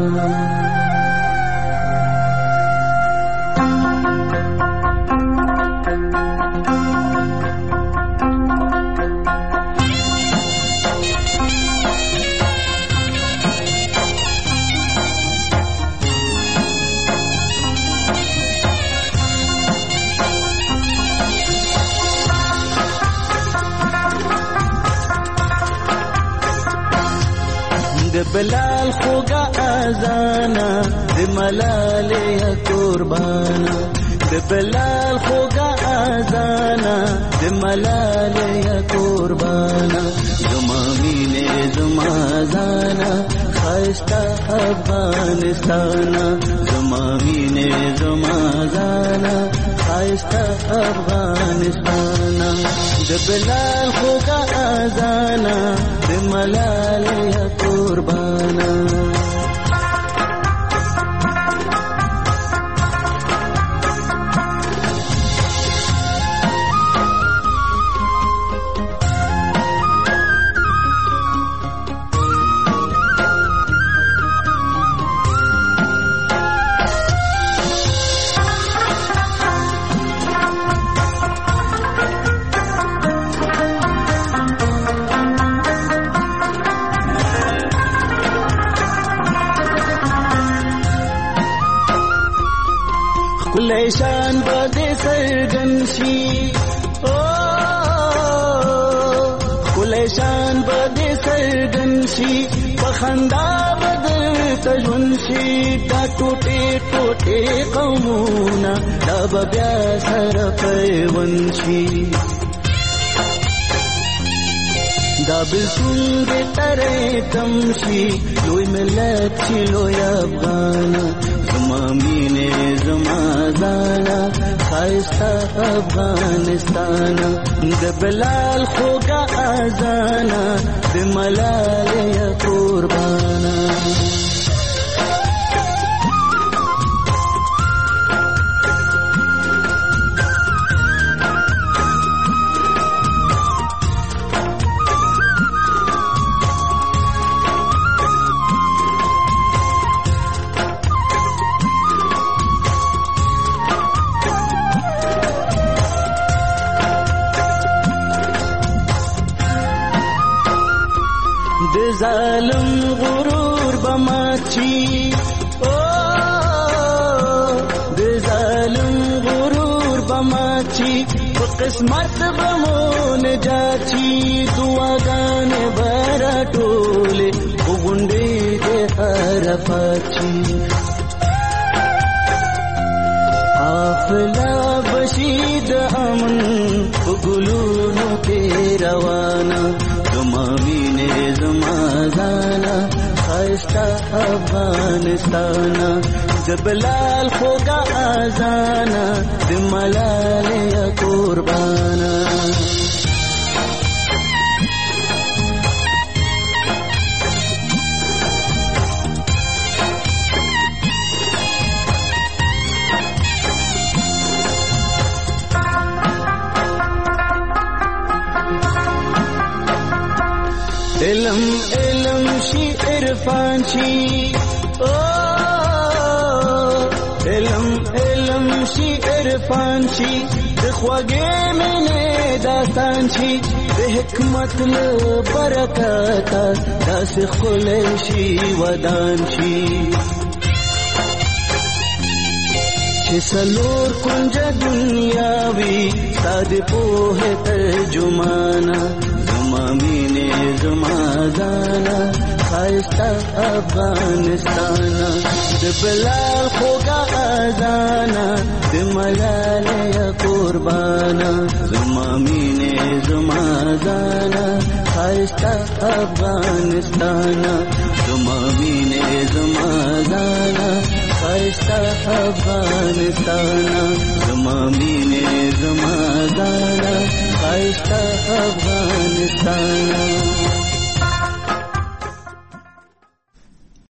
د بلال خوږه اذانا د ملال یا قربانا د بلال خوږه اذانا د ملال یا قربانا زما مینه زما زانا خایسته افغانستانا زما مینه زما زانا خایسته افغانستانا د بلال خوږه اذانا د ملال یا قربانا. لیشان بده سرگن شي لیشان بده سرگن شي پخندا بده تجون شي دا ټوټه ټوټه قومونه دا بیا سره پیون شي دا بلسون دې ترې تمشي لوی ملت شي لوی افغان زما مینه زما زانا خایسته افغانستان د بلال خوږه اذانا د ملال یا قربانا. ظالم غرور بماچی د ظالم غرور بماچی په قسمت بمون جاچی دعاګانې برا ټولې غونډې د عرفات قافله بشید امن ګلونو کې روانه زما مینې زما ځانا خایسته افغانستانه د بلال خوږه اذانه د ملالۍ قربانه علم علم شي عرفان شي علم علم شي عرفان شي د خوږې مینې داستان شي د حکمت له برکته داسې ښکلی شي ودان شي چې څلور کونجه دنیا وي ستا د پوهې ترجمانه زما مینې زما ځانا ښایسته افغانستانه د بلال خوږه اذانه د ملالۍ قربانه زما مینې زما ځانا ښایسته افغانستانه زما مینې زما ځانا ښایسته افغانستانه زما مینې زما ځانا ښایسته افغانستانه